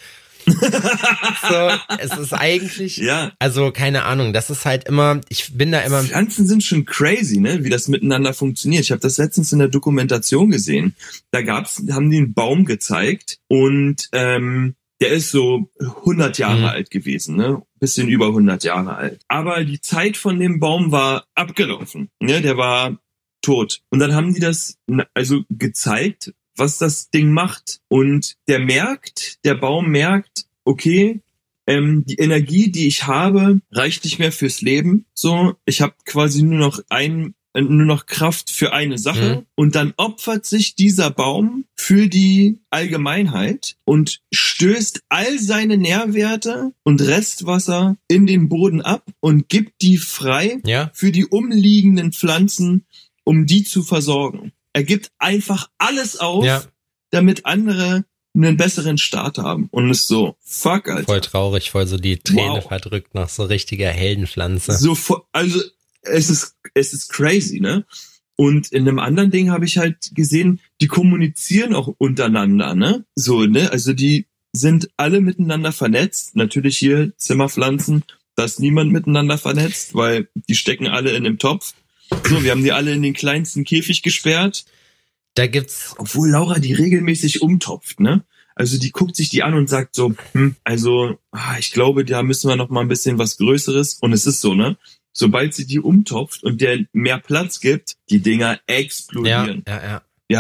So, es ist eigentlich, also keine Ahnung, das ist halt immer, ich bin da immer... Pflanzen sind schon crazy, ne, wie das miteinander funktioniert. Ich habe das letztens in der Dokumentation gesehen. Haben die einen Baum gezeigt und der ist so 100 Jahre alt gewesen, ne, bisschen über 100 Jahre alt. Aber die Zeit von dem Baum war abgelaufen, ne, der war tot. Und dann haben die das also gezeigt, was das Ding macht. Und der Baum merkt, okay, die Energie, die ich habe, reicht nicht mehr fürs Leben. So, ich habe quasi nur noch Kraft für eine Sache. Und dann opfert sich dieser Baum für die Allgemeinheit und stößt all seine Nährwerte und Restwasser in den Boden ab und gibt die frei für die umliegenden Pflanzen, um die zu versorgen. Er gibt einfach alles auf, damit andere einen besseren Start haben. Und ist so, fuck, Alter. Voll traurig, voll so die Träne verdrückt nach so richtiger Heldenpflanze. Also, es ist crazy, ne? Und in einem anderen Ding habe ich halt gesehen, die kommunizieren auch untereinander, ne? So, ne? Also die sind alle miteinander vernetzt. Natürlich hier Zimmerpflanzen, da ist niemand miteinander vernetzt, weil die stecken alle in dem Topf. So, wir haben die alle in den kleinsten Käfig gesperrt. Da gibt's... Obwohl Laura die regelmäßig umtopft, ne? Also die guckt sich die an und sagt so, ich glaube, da müssen wir noch mal ein bisschen was Größeres. Und es ist so, ne? Sobald sie die umtopft und der mehr Platz gibt, die Dinger explodieren. Ja. Wir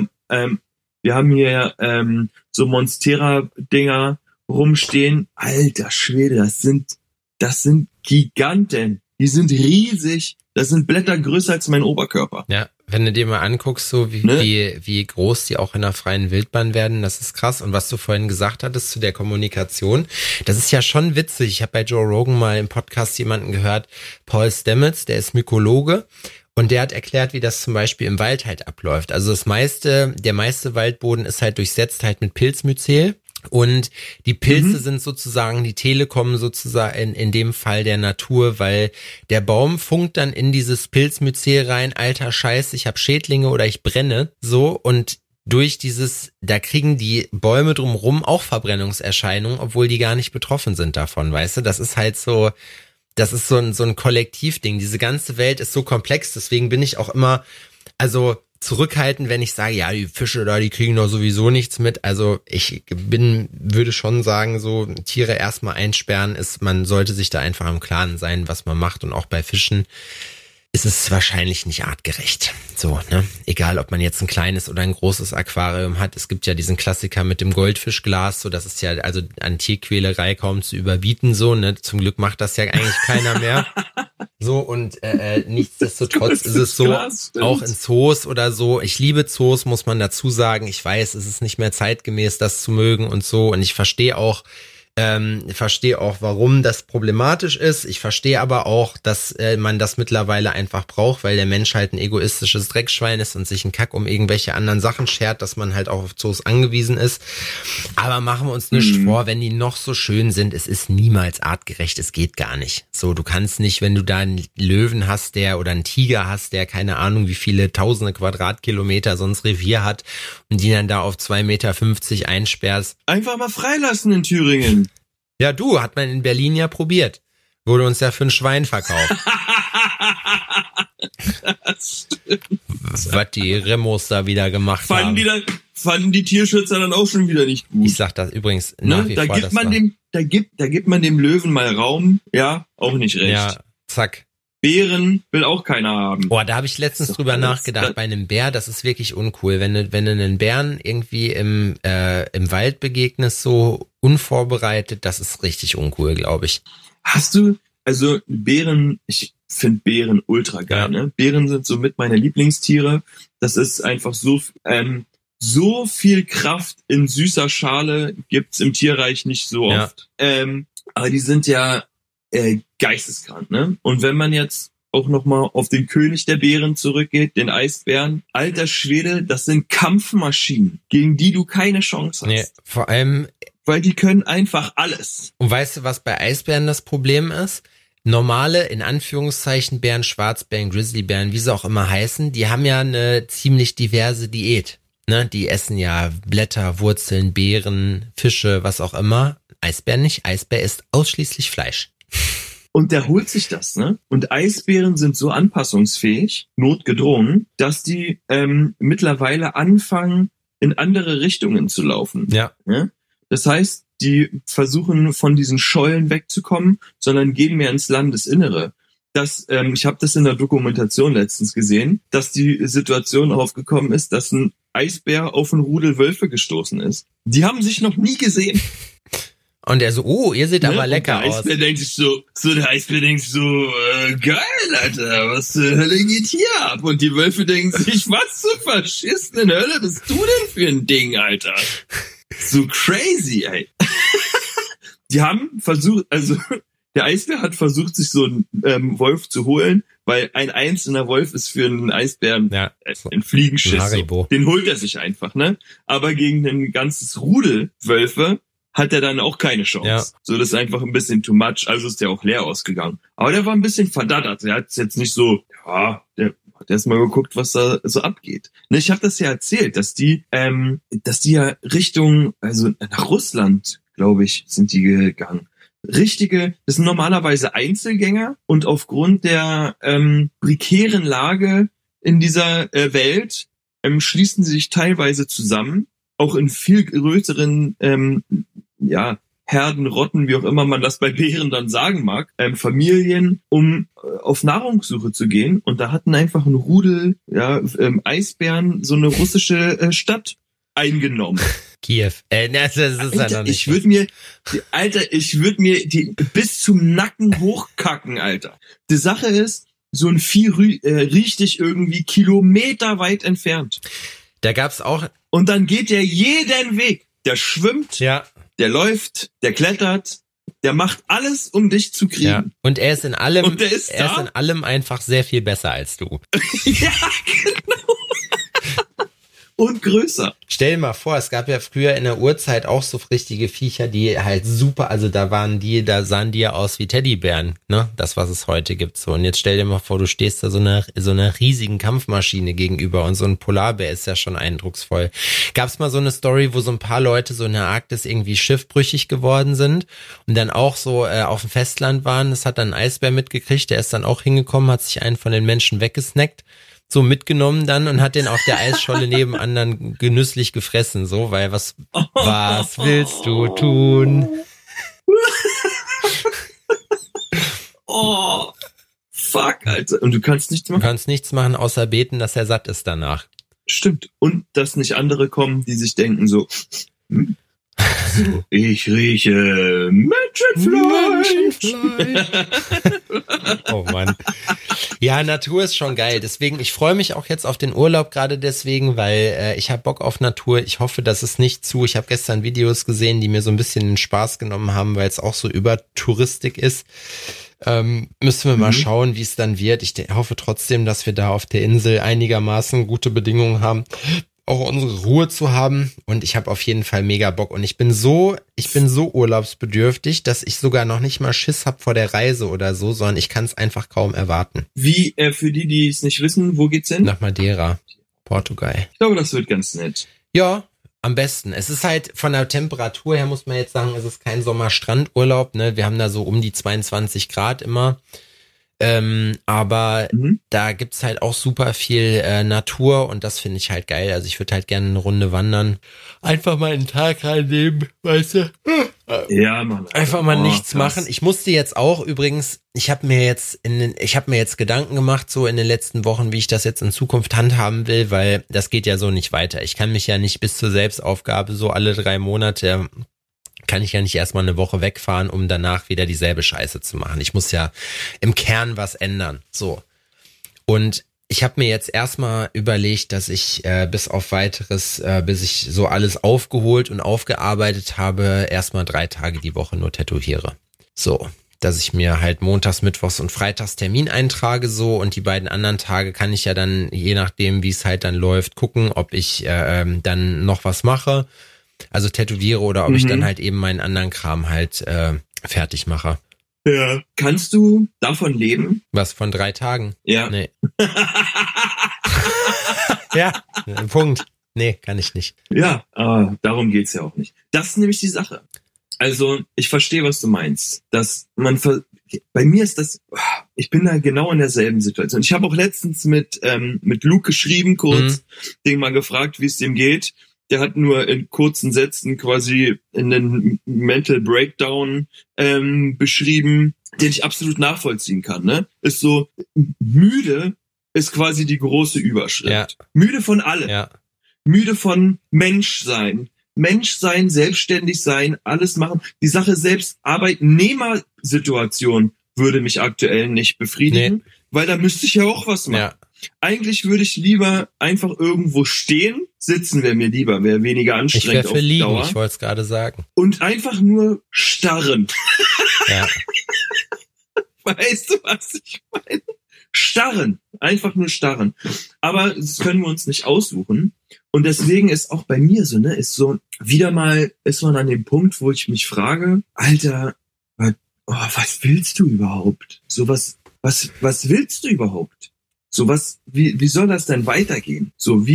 haben hier so Monstera-Dinger rumstehen. Alter Schwede, das sind Giganten. Die sind riesig. Das sind Blätter größer als mein Oberkörper. Ja, wenn du dir mal anguckst, so wie groß die auch in der freien Wildbahn werden, das ist krass. Und was du vorhin gesagt hattest zu der Kommunikation, das ist ja schon witzig. Ich habe bei Joe Rogan mal im Podcast jemanden gehört, Paul Stamets, der ist Mykologe. Und der hat erklärt, wie das zum Beispiel im Wald halt abläuft. Also der meiste Waldboden ist halt durchsetzt halt mit Pilzmyzel. Und die Pilze sind sozusagen die Telekom sozusagen in dem Fall der Natur, weil der Baum funkt dann in dieses Pilzmyzel rein, alter Scheiß, ich hab Schädlinge oder ich brenne, so, und durch da kriegen die Bäume drumherum auch Verbrennungserscheinungen, obwohl die gar nicht betroffen sind davon, weißt du, das ist halt so, das ist so ein Kollektivding, diese ganze Welt ist so komplex, deswegen bin ich auch immer, also zurückhalten, wenn ich sage, ja, die Fische da, die kriegen doch sowieso nichts mit. Also würde schon sagen, so Tiere erstmal einsperren man sollte sich da einfach im Klaren sein, was man macht. Und auch bei Fischen ist es wahrscheinlich nicht artgerecht. So, ne? Egal, ob man jetzt ein kleines oder ein großes Aquarium hat. Es gibt ja diesen Klassiker mit dem Goldfischglas, so, das ist ja also an Tierquälerei kaum zu überbieten, so, ne? Zum Glück macht das ja eigentlich keiner mehr. So, und nichtsdestotrotz ist es so, auch in Zoos oder so, ich liebe Zoos, muss man dazu sagen, ich weiß, es ist nicht mehr zeitgemäß, das zu mögen und so, und ich verstehe auch, warum das problematisch ist. Ich verstehe aber auch, dass man das mittlerweile einfach braucht, weil der Mensch halt ein egoistisches Dreckschwein ist und sich einen Kack um irgendwelche anderen Sachen schert, dass man halt auch auf Zoos angewiesen ist. Aber machen wir uns nicht vor, wenn die noch so schön sind, es ist niemals artgerecht, es geht gar nicht. So, du kannst nicht, wenn du da einen Löwen hast, oder einen Tiger hast, der keine Ahnung wie viele tausende Quadratkilometer sonst Revier hat und die dann da auf 2,50 Meter einsperrst. Einfach mal freilassen in Thüringen. Ja, hat man in Berlin ja probiert. Wurde uns ja für ein Schwein verkauft. Das stimmt. Was die Remos da wieder gemacht haben. Fanden die Tierschützer dann auch schon wieder nicht gut. Ich sag das übrigens nach wie vor. Da gibt man dem Löwen mal Raum, ja, auch nicht recht. Ja, zack. Beeren will auch keiner haben. Boah, da habe ich letztens drüber nachgedacht. Bei einem Bär, das ist wirklich uncool. Wenn du einen Bären irgendwie im Wald begegnest, so unvorbereitet, das ist richtig uncool, glaube ich. Also Bären, ich finde Bären ultra geil, Ja. ne? Bären sind somit meine Lieblingstiere. Das ist einfach so viel Kraft in süßer Schale gibt's im Tierreich nicht so Ja. oft. Aber die sind ja geisteskrank, ne? Und wenn man jetzt auch nochmal auf den König der Bären zurückgeht, den Eisbären, alter Schwede, das sind Kampfmaschinen, gegen die du keine Chance hast. Nee, vor allem, Weil die können einfach alles. und weißt du, was bei Eisbären das Problem ist? Normale, in Anführungszeichen, Bären, Schwarzbären, Grizzlybären, wie sie auch immer heißen, die haben ja eine ziemlich diverse Diät. Ne? Die essen ja Blätter, Wurzeln, Beeren, Fische, was auch immer. Eisbär nicht. Eisbär isst ausschließlich Fleisch. Und der holt sich das, ne? Und Eisbären sind so anpassungsfähig, notgedrungen, dass die mittlerweile anfangen, in andere Richtungen zu laufen. Ja. Ne? Das heißt, die versuchen von diesen Schollen wegzukommen, sondern gehen mehr ins Landesinnere. Ich habe das in der Dokumentation letztens gesehen, dass die Situation aufgekommen ist, dass ein Eisbär auf ein Rudel Wölfe gestoßen ist. Die haben sich noch nie gesehen. Und er so, oh, ihr seht aber lecker der aus. Eisbär denkt sich der Eisbär denkt sich so, geil, Alter, was zur Hölle geht hier ab? Und die Wölfe denken sich, was zur verschissenen Hölle bist du denn für ein Ding, Alter? So crazy, ey. Die haben versucht, also der Eisbär hat versucht, sich so einen Wolf zu holen, weil ein einzelner Wolf ist für einen Eisbären ein Fliegenschiss. Haribo. So. Den holt er sich einfach, ne? Aber gegen ein ganzes Rudel Wölfe hat er dann auch keine Chance. Ja. So, das ist einfach ein bisschen too much, also ist der auch leer ausgegangen. Aber der war ein bisschen verdattert. Der hat jetzt nicht so, der hat erst mal geguckt, was da so abgeht. Ne, ich habe das ja erzählt, dass die ja Richtung, also nach Russland, glaube ich, sind die gegangen. Das sind normalerweise Einzelgänger und aufgrund der prekären Lage in dieser Welt schließen sie sich teilweise zusammen, auch in viel größeren Herden, Rotten, wie auch immer man das bei Bären dann sagen mag, Familien, um auf Nahrungssuche zu gehen. Und da hatten einfach ein Rudel Eisbären so eine russische Stadt eingenommen. Kiew. Das ist Alter, ja noch nicht. ich würde mir die bis zum Nacken hochkacken, Alter. Die Sache ist, so ein Vieh riecht dich irgendwie kilometerweit entfernt. Da gab's auch. Und dann geht der jeden Weg. Der schwimmt, Ja. der läuft, der klettert, der macht alles, um dich zu kriegen. Ja. Und er ist in allem, Und der ist er ist da? in allem einfach sehr viel besser als du. Ja, genau. Und größer. Stell dir mal vor, es gab ja früher in der Urzeit auch so richtige Viecher, die halt super, also da sahen die ja aus wie Teddybären, ne? Das, was es heute gibt, so. Und jetzt stell dir mal vor, du stehst da so einer riesigen Kampfmaschine gegenüber und so ein Polarbär ist ja schon eindrucksvoll. Gab's mal so eine Story, wo so ein paar Leute so in der Arktis irgendwie schiffbrüchig geworden sind und dann auch so auf dem Festland waren. Das hat dann ein Eisbär mitgekriegt, der ist dann auch hingekommen, hat sich einen von den Menschen weggesnackt. So mitgenommen dann und hat den auf der Eisscholle nebenan dann genüsslich gefressen, so, weil was willst du tun? Oh, fuck, Alter. Und du kannst nichts Du machen. kannst nichts machen, außer beten, dass er satt ist danach. Stimmt. Und dass nicht andere kommen, die sich denken so, so, ich rieche Menschenfleisch. Oh Mann. Ja, Natur ist schon geil. Deswegen, ich freue mich auch jetzt auf den Urlaub, gerade deswegen, weil ich habe Bock auf Natur. Ich hoffe, dass es nicht zu. Ich habe gestern Videos gesehen, die mir so ein bisschen den Spaß genommen haben, weil es auch so Übertouristik ist. Müssen wir mal schauen, wie es dann wird. Ich hoffe trotzdem, dass wir da auf der Insel einigermaßen gute Bedingungen haben, auch unsere Ruhe zu haben, und ich habe auf jeden Fall mega Bock und ich bin so urlaubsbedürftig, dass ich sogar noch nicht mal Schiss habe vor der Reise oder so, sondern ich kann es einfach kaum erwarten. Wie, für die es nicht wissen, wo geht's hin? Nach Madeira, Portugal. Ich glaube, das wird ganz nett. Ja, am besten. Es ist halt von der Temperatur her, muss man jetzt sagen, es ist kein Sommerstrandurlaub, ne? Wir haben da so um die 22 Grad immer. Aber da gibt's halt auch super viel Natur und das finde ich halt geil. Also ich würde halt gerne eine Runde wandern. Einfach mal einen Tag reinnehmen, weißt du? Ja, Mann. Einfach mal nichts machen. Ich musste jetzt auch übrigens, ich habe mir jetzt Gedanken gemacht, so in den letzten Wochen, wie ich das jetzt in Zukunft handhaben will, weil das geht ja so nicht weiter. Ich kann mich ja nicht bis zur Selbstaufgabe so alle 3 Monate kann ich ja nicht erstmal eine Woche wegfahren, um danach wieder dieselbe Scheiße zu machen. Ich muss ja im Kern was ändern. So. Und ich habe mir jetzt erstmal überlegt, dass ich bis auf weiteres, bis ich so alles aufgeholt und aufgearbeitet habe, erstmal 3 Tage die Woche nur tätowiere. So, dass ich mir halt montags, mittwochs und freitags Termin eintrage so und die beiden anderen Tage kann ich ja dann, je nachdem wie es halt dann läuft, gucken, ob ich dann noch was mache. Also tätowiere oder ob ich dann halt eben meinen anderen Kram halt fertig mache. Ja. Kannst du davon leben? Was, von 3 Tagen? Ja. Nee. Ja, Punkt. Nee, kann ich nicht. Ja, darum geht's ja auch nicht. Das ist nämlich die Sache. Also, ich verstehe, was du meinst. Dass man bei mir ist das, ich bin da genau in derselben Situation. Ich habe auch letztens mit Luke geschrieben, kurz, den mal gefragt, wie es dem geht. Der hat nur in kurzen Sätzen quasi einen Mental Breakdown beschrieben, den ich absolut nachvollziehen kann. Ne? Ist so, müde ist quasi die große Überschrift. Ja. Müde von allem. Ja. Müde von Menschsein, selbstständig sein, alles machen. Die Sache selbst, Arbeitnehmersituation würde mich aktuell nicht befriedigen, weil da müsste ich ja auch was machen. Ja. Eigentlich würde ich lieber einfach irgendwo stehen, sitzen wäre mir lieber, wäre weniger anstrengend auf die Dauer. Ich wollte es gerade sagen. Und einfach nur starren. Ja. Weißt du, was ich meine? Starren. Einfach nur starren. Aber das können wir uns nicht aussuchen. Und deswegen ist auch bei mir so, ne, ist so, wieder mal ist man an dem Punkt, wo ich mich frage, Alter, was willst du überhaupt? So was willst du überhaupt? So wie soll das denn weitergehen? So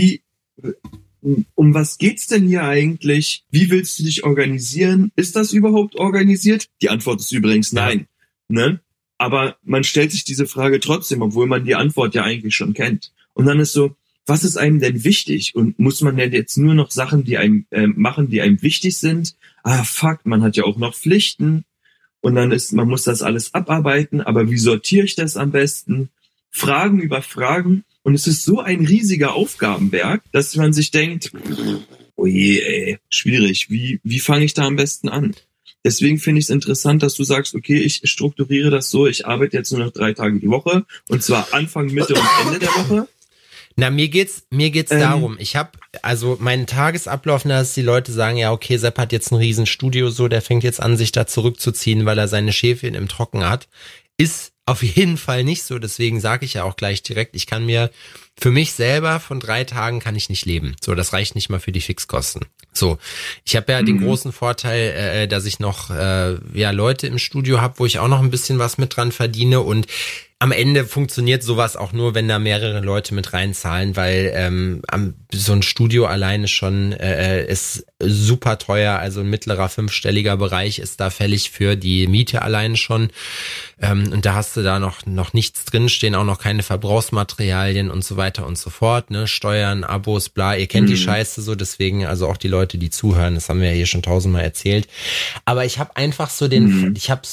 um was geht's denn hier eigentlich? Wie willst du dich organisieren? Ist das überhaupt organisiert? Die Antwort ist übrigens nein, ne? Aber man stellt sich diese Frage trotzdem, obwohl man die Antwort ja eigentlich schon kennt. Und dann ist so, was ist einem denn wichtig? Und muss man denn jetzt nur noch Sachen, die einem machen, die einem wichtig sind? Fuck, man hat ja auch noch Pflichten. Und dann man muss das alles abarbeiten. Aber wie sortiere ich das am besten? Fragen über Fragen. Und es ist so ein riesiger Aufgabenberg, dass man sich denkt, oh je, ey, schwierig. Wie fange ich da am besten an? Deswegen finde ich es interessant, dass du sagst, okay, ich strukturiere das so, ich arbeite jetzt nur noch 3 Tage die Woche. Und zwar Anfang, Mitte und Ende der Woche. Na, mir geht's darum. Ich habe also meinen Tagesablauf, dass die Leute sagen, ja, okay, Sepp hat jetzt ein Riesenstudio, so, der fängt jetzt an, sich da zurückzuziehen, weil er seine Schäfchen im Trocken hat. Ist auf jeden Fall nicht so. Deswegen sage ich ja auch gleich direkt, ich kann mir für mich selber von 3 Tagen kann ich nicht leben. So, das reicht nicht mal für die Fixkosten. So, ich habe ja den großen Vorteil, dass ich noch Leute im Studio habe, wo ich auch noch ein bisschen was mit dran verdiene und am Ende funktioniert sowas auch nur, wenn da mehrere Leute mit reinzahlen, weil so ein Studio alleine schon ist super teuer, also ein mittlerer 5-stelliger Bereich ist da fällig für die Miete alleine schon und da hast du da noch nichts drinstehen, auch noch keine Verbrauchsmaterialien und so weiter und so fort, ne, Steuern, Abos, bla, ihr kennt die Scheiße so, deswegen also auch die Leute, die zuhören, das haben wir ja hier schon 1000-mal erzählt, aber ich habe einfach so den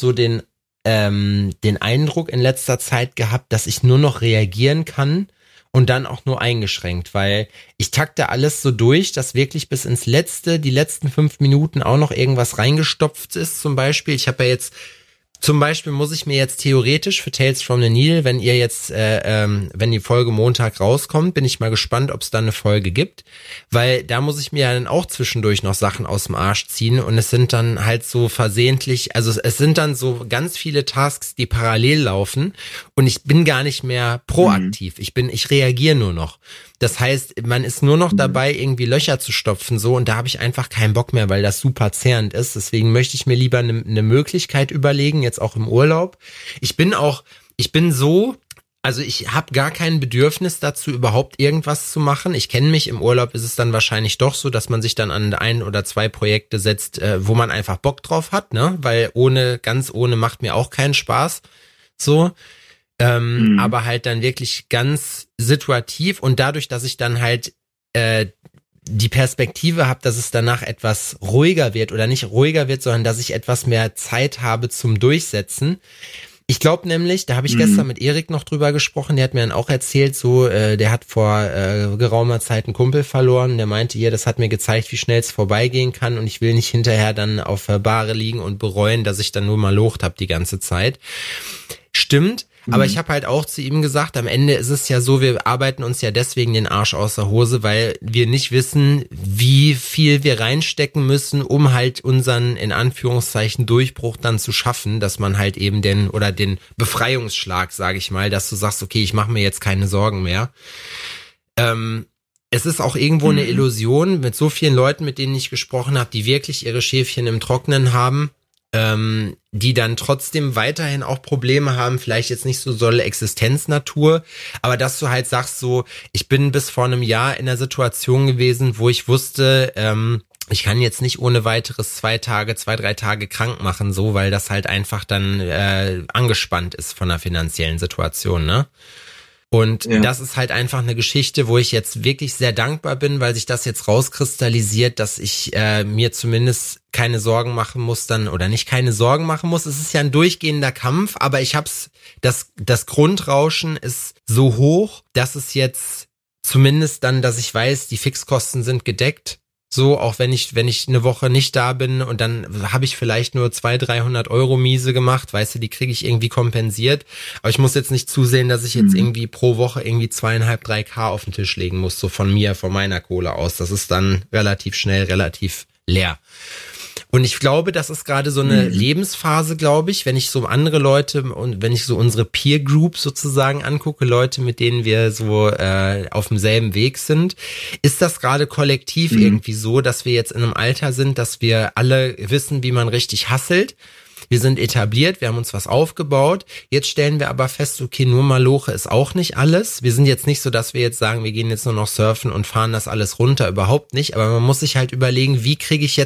Eindruck in letzter Zeit gehabt, dass ich nur noch reagieren kann und dann auch nur eingeschränkt, weil ich takte alles so durch, dass wirklich bis ins die letzten 5 Minuten auch noch irgendwas reingestopft ist zum Beispiel. Ich habe ja jetzt Zum Beispiel muss ich mir jetzt theoretisch für Tales from the Needle, wenn ihr jetzt, wenn die Folge Montag rauskommt, bin ich mal gespannt, ob es da eine Folge gibt, weil da muss ich mir ja dann auch zwischendurch noch Sachen aus dem Arsch ziehen und es sind dann halt so versehentlich, also es sind dann so ganz viele Tasks, die parallel laufen und ich bin gar nicht mehr proaktiv, ich reagiere nur noch. Das heißt, man ist nur noch dabei, irgendwie Löcher zu stopfen so und da habe ich einfach keinen Bock mehr, weil das super zehrend ist. Deswegen möchte ich mir lieber eine Möglichkeit überlegen, jetzt auch im Urlaub. Ich bin so, also ich habe gar kein Bedürfnis dazu, überhaupt irgendwas zu machen. Ich kenne mich, im Urlaub ist es dann wahrscheinlich doch so, dass man sich dann an 1 oder 2 Projekte setzt, wo man einfach Bock drauf hat, ne? Weil ganz ohne macht mir auch keinen Spaß. So. aber halt dann wirklich ganz situativ und dadurch, dass ich dann halt die Perspektive habe, dass es danach etwas ruhiger wird oder nicht ruhiger wird, sondern dass ich etwas mehr Zeit habe zum Durchsetzen. Ich glaube nämlich, da habe ich gestern mit Erik noch drüber gesprochen, der hat mir dann auch erzählt, so, der hat vor geraumer Zeit einen Kumpel verloren, der meinte, das hat mir gezeigt, wie schnell es vorbeigehen kann und ich will nicht hinterher dann auf der Bahre liegen und bereuen, dass ich dann nur mal locht habe die ganze Zeit. Stimmt. Aber ich habe halt auch zu ihm gesagt, am Ende ist es ja so, wir arbeiten uns ja deswegen den Arsch aus der Hose, weil wir nicht wissen, wie viel wir reinstecken müssen, um halt unseren, in Anführungszeichen, Durchbruch dann zu schaffen, dass man halt eben den Befreiungsschlag, sage ich mal, dass du sagst, okay, ich mache mir jetzt keine Sorgen mehr. Es ist auch irgendwo eine Illusion mit so vielen Leuten, mit denen ich gesprochen habe, die wirklich ihre Schäfchen im Trockenen haben, die dann trotzdem weiterhin auch Probleme haben, vielleicht jetzt nicht so dolle Existenznatur, aber dass du halt sagst so, ich bin bis vor einem Jahr in der Situation gewesen, wo ich wusste, ich kann jetzt nicht ohne weiteres 2, 3 Tage krank machen, so, weil das halt einfach dann angespannt ist von der finanziellen Situation, ne? Und das ist halt einfach eine Geschichte, wo ich jetzt wirklich sehr dankbar bin, weil sich das jetzt rauskristallisiert, dass ich mir zumindest keine Sorgen machen muss dann, oder nicht keine Sorgen machen muss. Es ist ja ein durchgehender Kampf, aber ich hab's, das Grundrauschen ist so hoch, dass es jetzt zumindest dann, dass ich weiß, die Fixkosten sind gedeckt. So, auch wenn ich eine Woche nicht da bin und dann habe ich vielleicht nur 200-300 Euro Miese gemacht, weißt du, die kriege ich irgendwie kompensiert. Aber ich muss jetzt nicht zusehen, dass ich jetzt irgendwie pro Woche irgendwie 2,5-3K auf den Tisch legen muss, so von meiner Kohle aus. Das ist dann relativ schnell, relativ leer. Und ich glaube, das ist gerade so eine Lebensphase, glaube ich, wenn ich so andere Leute und wenn ich so unsere Peer Group sozusagen angucke, Leute, mit denen wir so auf demselben Weg sind, ist das gerade kollektiv irgendwie so, dass wir jetzt in einem Alter sind, dass wir alle wissen, wie man richtig hustelt. Wir sind etabliert, wir haben uns was aufgebaut. Jetzt stellen wir aber fest, okay, nur Maloche ist auch nicht alles. Wir sind jetzt nicht so, dass wir jetzt sagen, wir gehen jetzt nur noch surfen und fahren das alles runter, überhaupt nicht. Aber man muss sich halt überlegen, wie kriege ich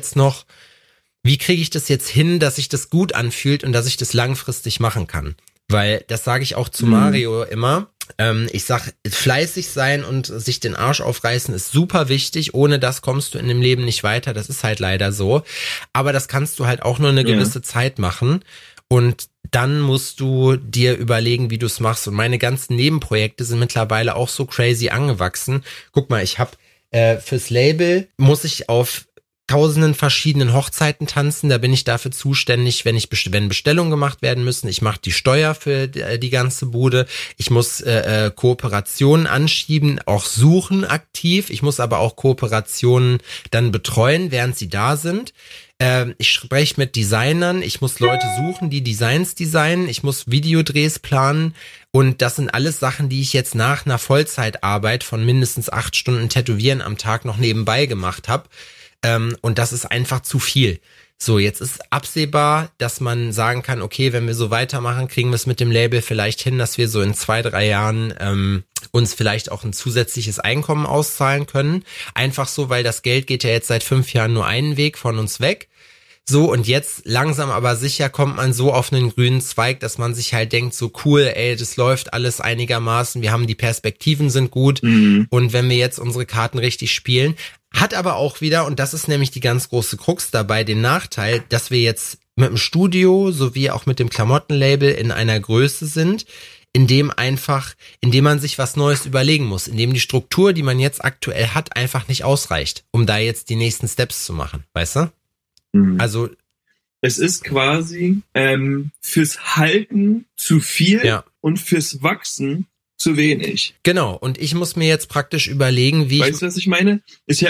das jetzt hin, dass sich das gut anfühlt und dass ich das langfristig machen kann? Weil, das sage ich auch zu Mario immer, ich sag, fleißig sein und sich den Arsch aufreißen ist super wichtig, ohne das kommst du in dem Leben nicht weiter, das ist halt leider so, aber das kannst du halt auch nur eine gewisse Zeit machen und dann musst du dir überlegen, wie du es machst und meine ganzen Nebenprojekte sind mittlerweile auch so crazy angewachsen. Guck mal, ich habe fürs Label muss ich auf tausenden verschiedenen Hochzeiten tanzen, da bin ich dafür zuständig, wenn Bestellungen gemacht werden müssen. Ich mache die Steuer für die ganze Bude. Ich muss Kooperationen anschieben, auch suchen aktiv. Ich muss aber auch Kooperationen dann betreuen, während sie da sind. Ich spreche mit Designern, ich muss Leute suchen, die Designs designen, ich muss Videodrehs planen und das sind alles Sachen, die ich jetzt nach einer Vollzeitarbeit von mindestens 8 Stunden Tätowieren am Tag noch nebenbei gemacht habe. Und das ist einfach zu viel. So, jetzt ist absehbar, dass man sagen kann, okay, wenn wir so weitermachen, kriegen wir es mit dem Label vielleicht hin, dass wir so in 2-3 Jahren uns vielleicht auch ein zusätzliches Einkommen auszahlen können. Einfach so, weil das Geld geht ja jetzt seit 5 Jahren nur einen Weg von uns weg. So, und jetzt langsam aber sicher kommt man so auf einen grünen Zweig, dass man sich halt denkt, so cool, ey, das läuft alles einigermaßen, wir haben die Perspektiven sind gut und wenn wir jetzt unsere Karten richtig spielen, hat aber auch wieder, und das ist nämlich die ganz große Krux dabei, den Nachteil, dass wir jetzt mit dem Studio sowie auch mit dem Klamottenlabel in einer Größe sind, in dem man sich was Neues überlegen muss, in dem die Struktur, die man jetzt aktuell hat, einfach nicht ausreicht, um da jetzt die nächsten Steps zu machen, weißt du? Also es ist quasi fürs Halten zu viel und fürs Wachsen zu wenig. Genau, und ich muss mir jetzt praktisch überlegen, wie Weißt du, was ich meine? Ich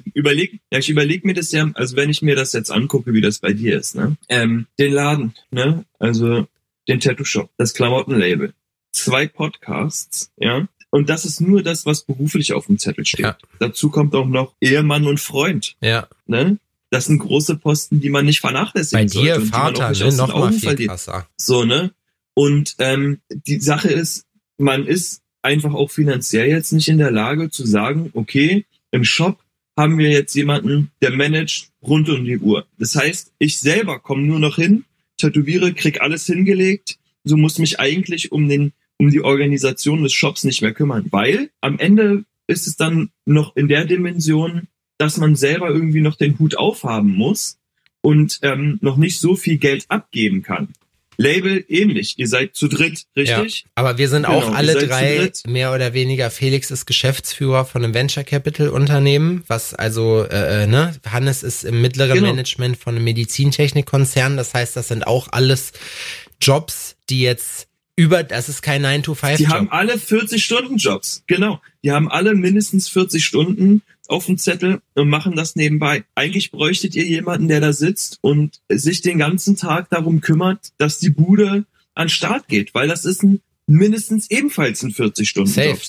überleg mir das ja, also wenn ich mir das jetzt angucke, wie das bei dir ist, ne? Den Laden, ne? Also den Tattoo-Shop, das Klamottenlabel, 2 Podcasts, ja? Und das ist nur das, was beruflich auf dem Zettel steht. Ja. Dazu kommt auch noch Ehemann und Freund. Ja. Ne? Das sind große Posten, die man nicht vernachlässigen sollte. Bei dir, Vater, ne? Noch mal viel krasser. So, ne? Und die Sache ist, man ist einfach auch finanziell jetzt nicht in der Lage zu sagen, okay, im Shop haben wir jetzt jemanden, der managt rund um die Uhr. Das heißt, ich selber komme nur noch hin, tätowiere, krieg alles hingelegt, so muss mich eigentlich um den um die Organisation des Shops nicht mehr kümmern, weil am Ende ist es dann noch in der Dimension, dass man selber irgendwie noch den Hut aufhaben muss und noch nicht so viel Geld abgeben kann. Label ähnlich, ihr seid zu dritt, richtig? Ja, aber wir sind auch alle drei mehr oder weniger. Felix ist Geschäftsführer von einem Venture Capital Unternehmen, was also, Hannes ist im mittleren Management von einem Medizintechnikkonzern, das heißt, das sind auch alles Jobs, die jetzt das ist kein 9-to-5-Job. Die haben alle 40-Stunden-Jobs, genau. Die haben alle mindestens 40 Stunden auf dem Zettel und machen das nebenbei. Eigentlich bräuchtet ihr jemanden, der da sitzt und sich den ganzen Tag darum kümmert, dass die Bude an den Start geht, weil das ist mindestens ebenfalls ein 40-Stunden-Job.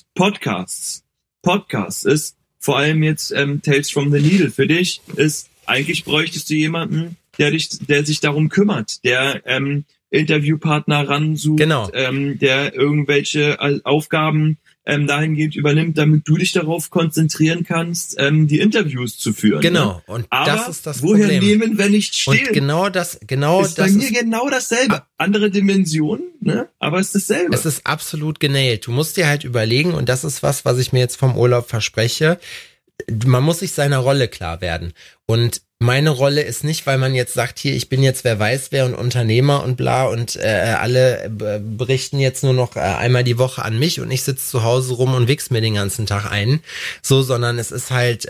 Podcasts ist vor allem jetzt Tales from the Needle für dich, ist eigentlich bräuchtest du jemanden, der sich darum kümmert, der Interviewpartner ransucht, der irgendwelche Aufgaben dahingehend übernimmt, damit du dich darauf konzentrieren kannst, die Interviews zu führen. Genau. Ne? Und aber das ist das woher Problem. Nehmen, wenn nicht stehlen? Und genau das ist bei mir ist genau dasselbe. Andere Dimensionen, ne? Aber es ist dasselbe. Es ist absolut genäht. Du musst dir halt überlegen, und das ist was ich mir jetzt vom Urlaub verspreche, man muss sich seiner Rolle klar werden. Und meine Rolle ist nicht, weil man jetzt sagt, hier, ich bin jetzt wer weiß wer und Unternehmer und bla und alle berichten jetzt nur noch einmal die Woche an mich und ich sitze zu Hause rum und wichs mir den ganzen Tag ein. So, sondern es ist halt,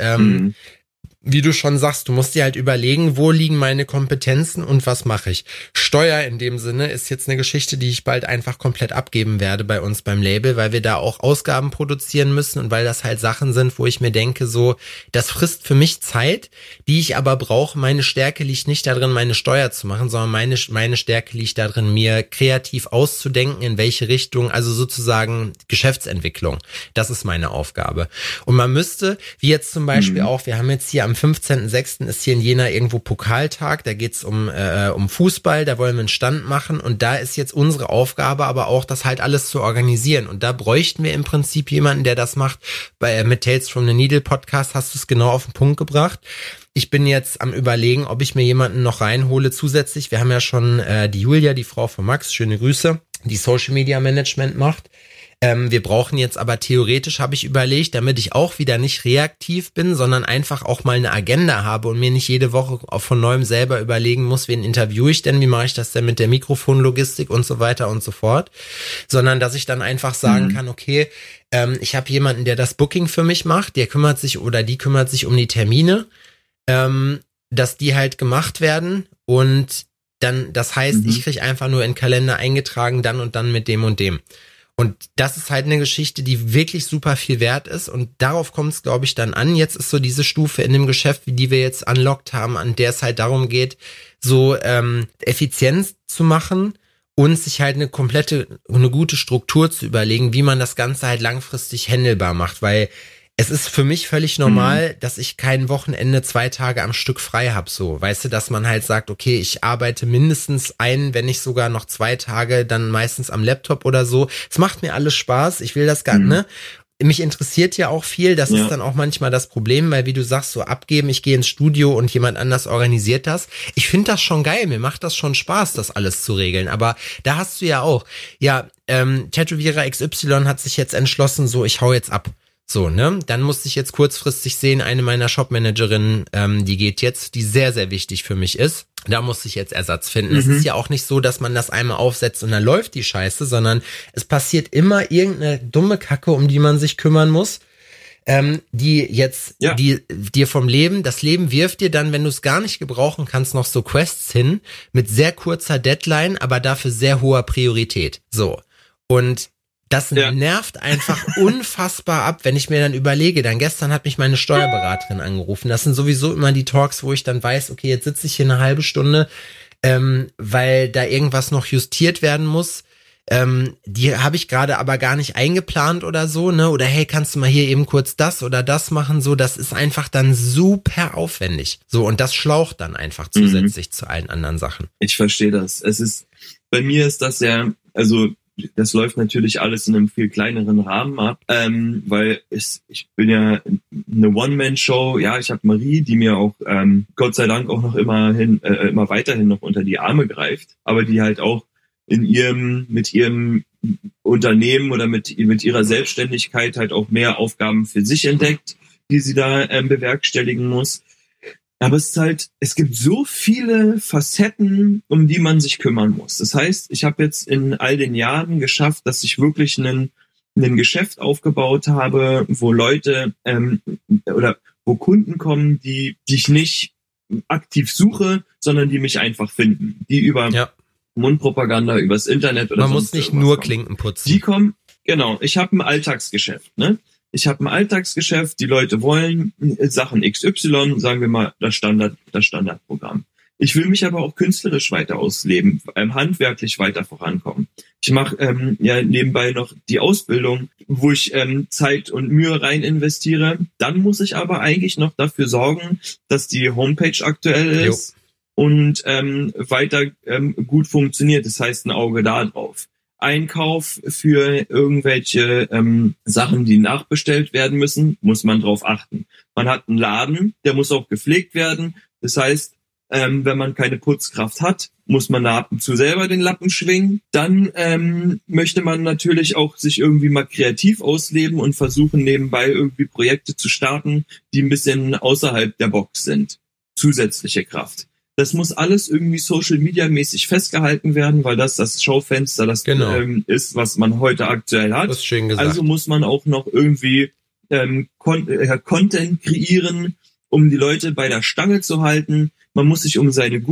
wie du schon sagst, du musst dir halt überlegen, wo liegen meine Kompetenzen und was mache ich. Steuer in dem Sinne ist jetzt eine Geschichte, die ich bald einfach komplett abgeben werde bei uns beim Label, weil wir da auch Ausgaben produzieren müssen und weil das halt Sachen sind, wo ich mir denke, so, das frisst für mich Zeit, die ich aber brauche. Meine Stärke liegt nicht darin, meine Steuer zu machen, sondern meine Stärke liegt darin, mir kreativ auszudenken, in welche Richtung, also sozusagen Geschäftsentwicklung. Das ist meine Aufgabe. Und man müsste, wie jetzt zum Beispiel auch, wir haben jetzt hier am 15.06. ist hier in Jena irgendwo Pokaltag, da geht's um Fußball, da wollen wir einen Stand machen und da ist jetzt unsere Aufgabe aber auch, das halt alles zu organisieren und da bräuchten wir im Prinzip jemanden, der das macht. Mit Tales from the Needle Podcast hast du es genau auf den Punkt gebracht. Ich bin jetzt am Überlegen, ob ich mir jemanden noch reinhole zusätzlich. Wir haben ja schon die Julia, die Frau von Max, schöne Grüße, die Social Media Management macht. Wir brauchen jetzt aber theoretisch, habe ich überlegt, damit ich auch wieder nicht reaktiv bin, sondern einfach auch mal eine Agenda habe und mir nicht jede Woche von neuem selber überlegen muss, wen interviewe ich denn, wie mache ich das denn mit der Mikrofonlogistik und so weiter und so fort, sondern dass ich dann einfach sagen kann, okay, ich habe jemanden, der das Booking für mich macht, die kümmert sich um die Termine, dass die halt gemacht werden und dann, das heißt, ich kriege einfach nur in den Kalender eingetragen, dann und dann mit dem und dem. Und das ist halt eine Geschichte, die wirklich super viel wert ist und darauf kommt es, glaube ich, dann an. Jetzt ist so diese Stufe in dem Geschäft, die wir jetzt unlocked haben, an der es halt darum geht, so Effizienz zu machen und sich halt eine gute Struktur zu überlegen, wie man das Ganze halt langfristig handelbar macht, weil es ist für mich völlig normal, dass ich kein Wochenende 2 Tage am Stück frei habe, so. Weißt du, dass man halt sagt, okay, ich arbeite mindestens wenn nicht sogar noch 2 Tage, dann meistens am Laptop oder so. Es macht mir alles Spaß, ich will das gar nicht, ne? Mich interessiert ja auch viel, das ist dann auch manchmal das Problem, weil wie du sagst, so abgeben, ich gehe ins Studio und jemand anders organisiert das. Ich finde das schon geil, mir macht das schon Spaß, das alles zu regeln, aber da hast du ja auch, Tätowierer XY hat sich jetzt entschlossen, so, ich hau jetzt ab. So, ne? Dann musste ich jetzt kurzfristig sehen, eine meiner Shopmanagerinnen, die geht jetzt, die sehr, sehr wichtig für mich ist. Da musste ich jetzt Ersatz finden. Es ist ja auch nicht so, dass man das einmal aufsetzt und dann läuft die Scheiße, sondern es passiert immer irgendeine dumme Kacke, um die man sich kümmern muss, die dir vom Leben, das Leben wirft dir dann, wenn du es gar nicht gebrauchen kannst, noch so Quests hin, mit sehr kurzer Deadline, aber dafür sehr hoher Priorität. So. Und das nervt einfach unfassbar ab, wenn ich mir dann überlege, dann gestern hat mich meine Steuerberaterin angerufen. Das sind sowieso immer die Talks, wo ich dann weiß, okay, jetzt sitze ich hier eine halbe Stunde, weil da irgendwas noch justiert werden muss. Die habe ich gerade aber gar nicht eingeplant oder so, ne? Oder hey, kannst du mal hier eben kurz das oder das machen? So, das ist einfach dann super aufwendig. So, und das schlaucht dann einfach zusätzlich zu allen anderen Sachen. Ich verstehe das. Bei mir ist das ja, also das läuft natürlich alles in einem viel kleineren Rahmen ab, weil ich bin ja eine One-Man-Show. Ja, ich habe Marie, die mir auch Gott sei Dank auch noch immer weiterhin noch unter die Arme greift, aber die halt auch mit ihrem Unternehmen oder mit ihrer Selbstständigkeit halt auch mehr Aufgaben für sich entdeckt, die sie da bewerkstelligen muss. Aber es gibt so viele Facetten, um die man sich kümmern muss. Das heißt, ich habe jetzt in all den Jahren geschafft, dass ich wirklich ein Geschäft aufgebaut habe, wo Leute oder wo Kunden kommen, die ich nicht aktiv suche, sondern die mich einfach finden. Die über Mundpropaganda, übers Internet oder man muss nicht nur kommen. Klinken putzen. Die kommen, genau. Ich habe ein Alltagsgeschäft, ne? Ich habe ein Alltagsgeschäft, die Leute wollen Sachen XY, sagen wir mal das Standardprogramm. Ich will mich aber auch künstlerisch weiter ausleben, handwerklich weiter vorankommen. Ich mache nebenbei noch die Ausbildung, wo ich Zeit und Mühe rein investiere. Dann muss ich aber eigentlich noch dafür sorgen, dass die Homepage aktuell ist und weiter gut funktioniert. Das heißt, ein Auge da drauf. Einkauf für irgendwelche Sachen, die nachbestellt werden müssen, muss man drauf achten. Man hat einen Laden, der muss auch gepflegt werden. Das heißt, wenn man keine Putzkraft hat, muss man da ab und zu selber den Lappen schwingen. Dann möchte man natürlich auch sich irgendwie mal kreativ ausleben und versuchen, nebenbei irgendwie Projekte zu starten, die ein bisschen außerhalb der Box sind. Zusätzliche Kraft. Das muss alles irgendwie Social-Media-mäßig festgehalten werden, weil das Schaufenster ist, was man heute aktuell hat. Das ist schön gesagt. Also muss man auch noch irgendwie Content kreieren, um die Leute bei der Stange zu halten. Man muss sich um seine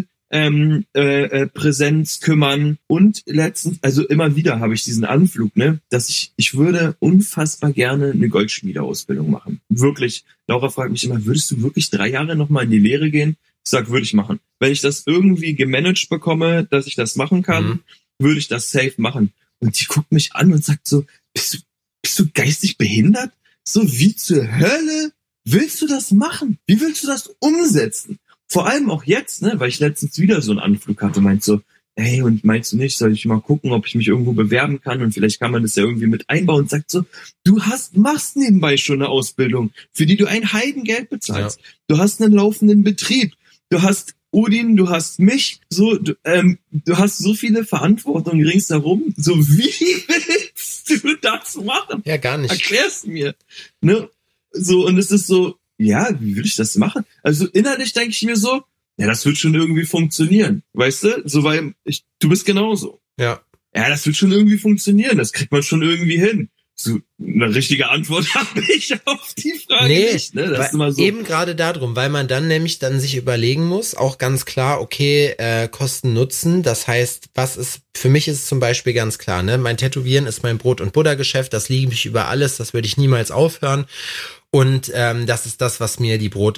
Google-Präsenz kümmern. Und letztens, also immer wieder habe ich diesen Anflug, ne, dass ich würde unfassbar gerne eine Goldschmiedeausbildung machen. Wirklich. Laura fragt mich immer, würdest du wirklich 3 Jahre nochmal in die Lehre gehen? Ich sag, würde ich machen. Wenn ich das irgendwie gemanagt bekomme, dass ich das machen kann, würde ich das safe machen. Und die guckt mich an und sagt so, bist du geistig behindert? So, wie zur Hölle willst du das machen? Wie willst du das umsetzen? Vor allem auch jetzt, ne, weil ich letztens wieder so einen Anflug hatte, meint so, ey, und meinst du nicht, soll ich mal gucken, ob ich mich irgendwo bewerben kann und vielleicht kann man das ja irgendwie mit einbauen und sagt so, machst nebenbei schon eine Ausbildung, für die du ein Heidengeld bezahlst. Ja. Du hast einen laufenden Betrieb. Du hast Odin, du hast mich, so, du hast so viele Verantwortungen ringsherum. So, wie willst du das machen? Ja, gar nicht. Erklär's mir. Ne? So, und es ist so, ja, wie will ich das machen? Also innerlich denke ich mir so, ja, das wird schon irgendwie funktionieren. Weißt du? So, weil du bist genauso. Ja. Ja, das wird schon irgendwie funktionieren. Das kriegt man schon irgendwie hin. So eine richtige Antwort habe ich auf die Frage nicht. Ne? Das ist immer so. Eben gerade darum, weil man dann nämlich sich überlegen muss, auch ganz klar, okay, Kosten-Nutzen, das heißt, für mich ist es zum Beispiel ganz klar, ne, mein Tätowieren ist mein Brot- und Buttergeschäft, das liebe ich über alles, das würde ich niemals aufhören. Und das ist das, was mir die Brot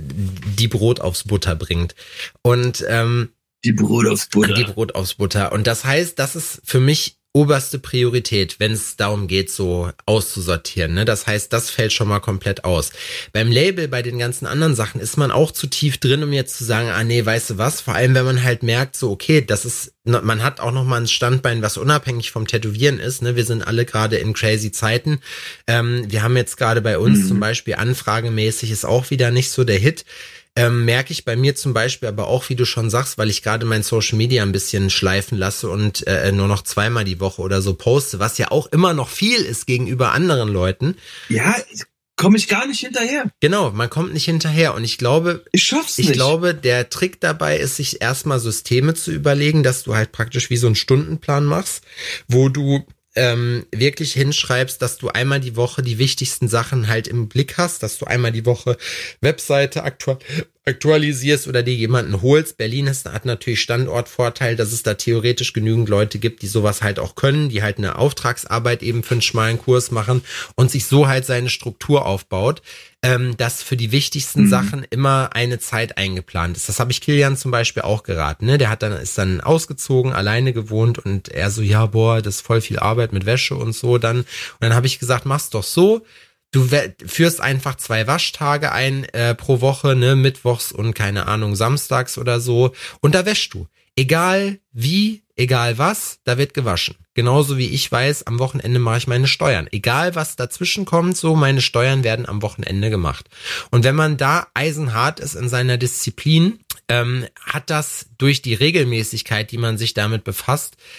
aufs Butter bringt. Und die Brot aufs Butter. Die Brot aufs Butter. Und das heißt, das ist für mich oberste Priorität, wenn es darum geht, so auszusortieren. Ne? Das heißt, das fällt schon mal komplett aus. Beim Label, bei den ganzen anderen Sachen ist man auch zu tief drin, um jetzt zu sagen, nee, weißt du was? Vor allem, wenn man halt merkt, so okay, man hat auch noch mal ein Standbein, was unabhängig vom Tätowieren ist. Ne? Wir sind alle gerade in crazy Zeiten. Wir haben jetzt gerade bei uns zum Beispiel anfragemäßig ist auch wieder nicht so der Hit. Merke ich bei mir zum Beispiel aber auch, wie du schon sagst, weil ich gerade mein Social Media ein bisschen schleifen lasse und nur noch 2-mal die Woche oder so poste, was ja auch immer noch viel ist gegenüber anderen Leuten. Ja, komme ich gar nicht hinterher. Genau, man kommt nicht hinterher und ich glaube, ich glaube, der Trick dabei ist, sich erstmal Systeme zu überlegen, dass du halt praktisch wie so einen Stundenplan machst, wo du wirklich hinschreibst, dass du einmal die Woche die wichtigsten Sachen halt im Blick hast, dass du einmal die Woche Webseite aktualisierst oder dir jemanden holst. Berlin hat natürlich Standortvorteil, dass es da theoretisch genügend Leute gibt, die sowas halt auch können, die halt eine Auftragsarbeit eben für einen schmalen Kurs machen und sich so halt seine Struktur aufbaut, dass für die wichtigsten Sachen immer eine Zeit eingeplant ist. Das habe ich Kilian zum Beispiel auch geraten. Ne? Der ist dann ausgezogen, alleine gewohnt und er so, ja, boah, das ist voll viel Arbeit mit Wäsche und so dann. Und dann habe ich gesagt, mach's doch so. Du führst einfach 2 Waschtage ein pro Woche, ne, mittwochs und keine Ahnung, samstags oder so. Und da wäschst du. Egal wie, egal was, da wird gewaschen. Genauso wie ich weiß, am Wochenende mache ich meine Steuern. Egal was dazwischen kommt, so meine Steuern werden am Wochenende gemacht. Und wenn man da eisenhart ist in seiner Disziplin, hat das durch die Regelmäßigkeit, die man sich damit befasst,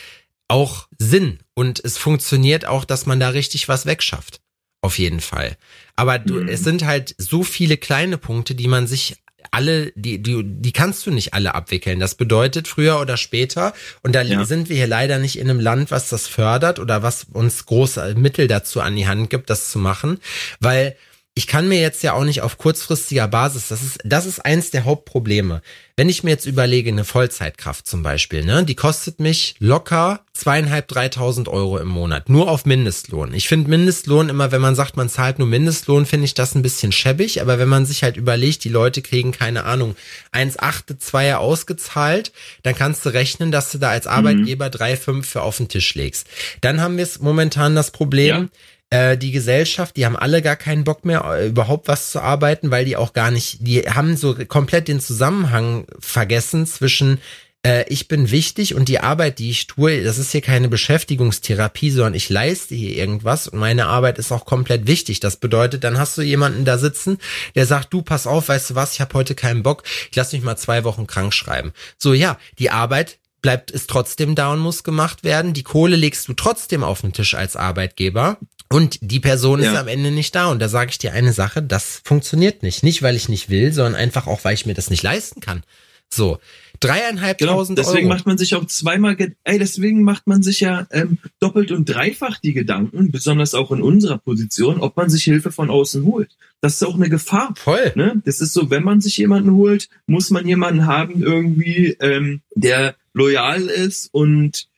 auch Sinn und es funktioniert auch, dass man da richtig was wegschafft. Auf jeden Fall. Aber es sind halt so viele kleine Punkte, die man sich alle, die kannst du nicht alle abwickeln. Das bedeutet früher oder später, und da sind wir hier leider nicht in einem Land, was das fördert oder was uns große Mittel dazu an die Hand gibt, das zu machen, weil ich kann mir jetzt ja auch nicht auf kurzfristiger Basis, das ist eins der Hauptprobleme. Wenn ich mir jetzt überlege, eine Vollzeitkraft zum Beispiel, ne, die kostet mich locker 2.500, 3.000 Euro im Monat, nur auf Mindestlohn. Ich finde Mindestlohn immer, wenn man sagt, man zahlt nur Mindestlohn, finde ich das ein bisschen schäbig, aber wenn man sich halt überlegt, die Leute kriegen, keine Ahnung, 1,8, 2 ausgezahlt, dann kannst du rechnen, dass du da als Arbeitgeber 3,5 für auf den Tisch legst. Dann haben wir es momentan das Problem, die Gesellschaft, die haben alle gar keinen Bock mehr, überhaupt was zu arbeiten, weil die auch gar nicht, die haben so komplett den Zusammenhang vergessen zwischen ich bin wichtig und die Arbeit, die ich tue, das ist hier keine Beschäftigungstherapie, sondern ich leiste hier irgendwas und meine Arbeit ist auch komplett wichtig. Das bedeutet, dann hast du jemanden da sitzen, der sagt, du, pass auf, weißt du was, ich habe heute keinen Bock, ich lass mich mal 2 Wochen krank schreiben. So, ja, die Arbeit ist trotzdem da und muss gemacht werden. Die Kohle legst du trotzdem auf den Tisch als Arbeitgeber. Und die Person ist am Ende nicht da. Und da sage ich dir eine Sache, das funktioniert nicht. Nicht, weil ich nicht will, sondern einfach auch, weil ich mir das nicht leisten kann. So, 3.500 Euro. Deswegen macht man sich auch deswegen macht man sich ja doppelt und dreifach die Gedanken, besonders auch in unserer Position, ob man sich Hilfe von außen holt. Das ist auch eine Gefahr. Voll. Ne? Das ist so, wenn man sich jemanden holt, muss man jemanden haben irgendwie, der loyal ist und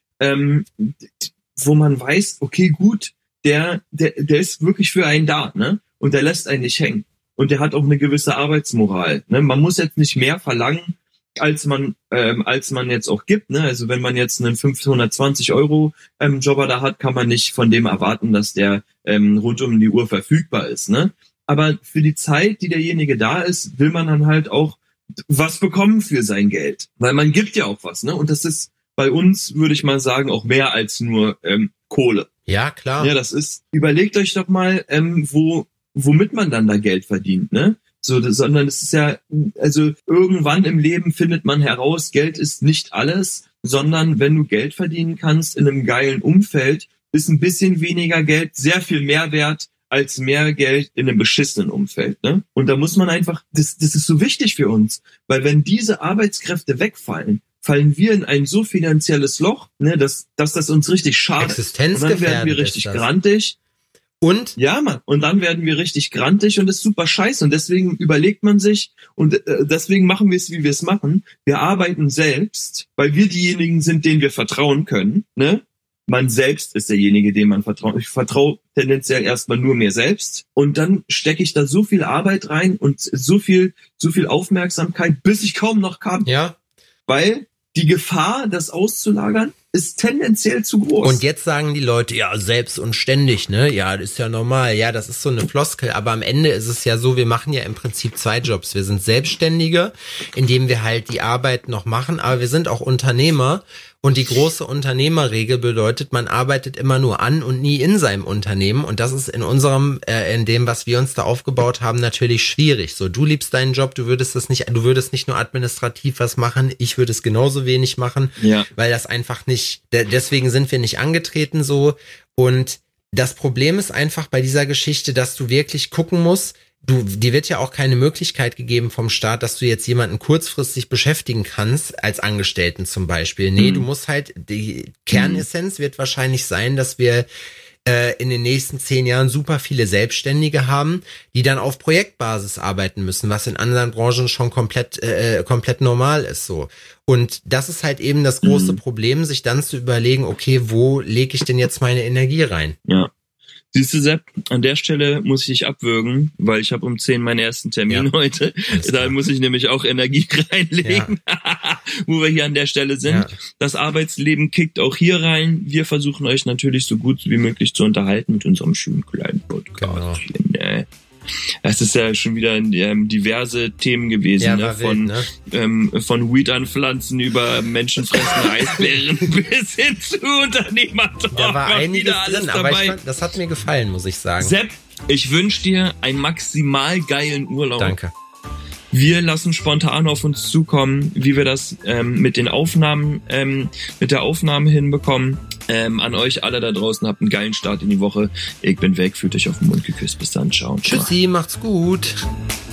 wo man weiß, okay, gut, der ist wirklich für einen da, ne? Und der lässt einen nicht hängen. Und der hat auch eine gewisse Arbeitsmoral. Ne? Man muss jetzt nicht mehr verlangen, als man jetzt auch gibt. Ne? Also wenn man jetzt einen 520 Euro Jobber da hat, kann man nicht von dem erwarten, dass der rund um die Uhr verfügbar ist. Ne? Aber für die Zeit, die derjenige da ist, will man dann halt auch was bekommen für sein Geld. Weil man gibt ja auch was. Ne? Und das ist bei uns, würde ich mal sagen, auch mehr als nur Kohle. Ja, klar. Ja, das ist, überlegt euch doch mal, womit man dann da Geld verdient, ne? Sondern es ist ja, also irgendwann im Leben findet man heraus, Geld ist nicht alles, sondern wenn du Geld verdienen kannst in einem geilen Umfeld, ist ein bisschen weniger Geld sehr viel mehr wert als mehr Geld in einem beschissenen Umfeld, ne? Und da muss man einfach, das ist so wichtig für uns, weil wenn diese Arbeitskräfte wegfallen, fallen wir in ein so finanzielles Loch, ne, dass das uns richtig schadet. Existenzgefährdend. Und dann werden wir richtig grantig. Und? Ja, Mann. Und dann werden wir richtig grantig und das ist super scheiße. Und deswegen überlegt man sich, und deswegen machen wir es, wie wir es machen. Wir arbeiten selbst, weil wir diejenigen sind, denen wir vertrauen können, ne? Man selbst ist derjenige, dem man vertraut. Ich vertraue tendenziell erstmal nur mir selbst. Und dann stecke ich da so viel Arbeit rein und so viel Aufmerksamkeit, bis ich kaum noch kann. Ja. Weil die Gefahr, das auszulagern, ist tendenziell zu groß. Und jetzt sagen die Leute, ja, selbst und ständig, ne? Ja, das ist ja normal. Ja, das ist so eine Floskel. Aber am Ende ist es ja so, wir machen ja im Prinzip 2 Jobs. Wir sind Selbstständige, indem wir halt die Arbeit noch machen. Aber wir sind auch Unternehmer. Und die große Unternehmerregel bedeutet, man arbeitet immer nur an und nie in seinem Unternehmen. Und das ist in in dem, was wir uns da aufgebaut haben, natürlich schwierig. So, du liebst deinen Job, du würdest nicht nur administrativ was machen, ich würde es genauso wenig machen, weil das einfach nicht, deswegen sind wir nicht angetreten so. Und das Problem ist einfach bei dieser Geschichte, dass du wirklich gucken musst, dir wird ja auch keine Möglichkeit gegeben vom Staat, dass du jetzt jemanden kurzfristig beschäftigen kannst, als Angestellten zum Beispiel. Nee, du musst halt, die Kernessenz wird wahrscheinlich sein, dass wir in den nächsten 10 Jahren super viele Selbstständige haben, die dann auf Projektbasis arbeiten müssen, was in anderen Branchen schon komplett normal ist so. Und das ist halt eben das große Problem, sich dann zu überlegen, okay, wo lege ich denn jetzt meine Energie rein? Ja. Siehst du, Sepp, an der Stelle muss ich dich abwürgen, weil ich habe um 10 meinen ersten Termin heute. Da muss ich nämlich auch Energie reinlegen, wo wir hier an der Stelle sind. Ja. Das Arbeitsleben kickt auch hier rein. Wir versuchen euch natürlich so gut wie möglich zu unterhalten mit unserem schönen kleinen Podcast. Genau. Es ist ja schon wieder diverse Themen gewesen, ne? Von Weed anpflanzen über menschenfressende Eisbären bis hin zu Unternehmertalk. Da war einiges drin, aber ich fand, das hat mir gefallen, muss ich sagen. Sepp, ich wünsche dir einen maximal geilen Urlaub. Danke. Wir lassen spontan auf uns zukommen, wie wir das mit der Aufnahme hinbekommen. An euch alle da draußen, habt einen geilen Start in die Woche. Ich bin weg, fühlt euch auf den Mund geküsst. Bis dann, ciao. Tschüssi, macht's gut.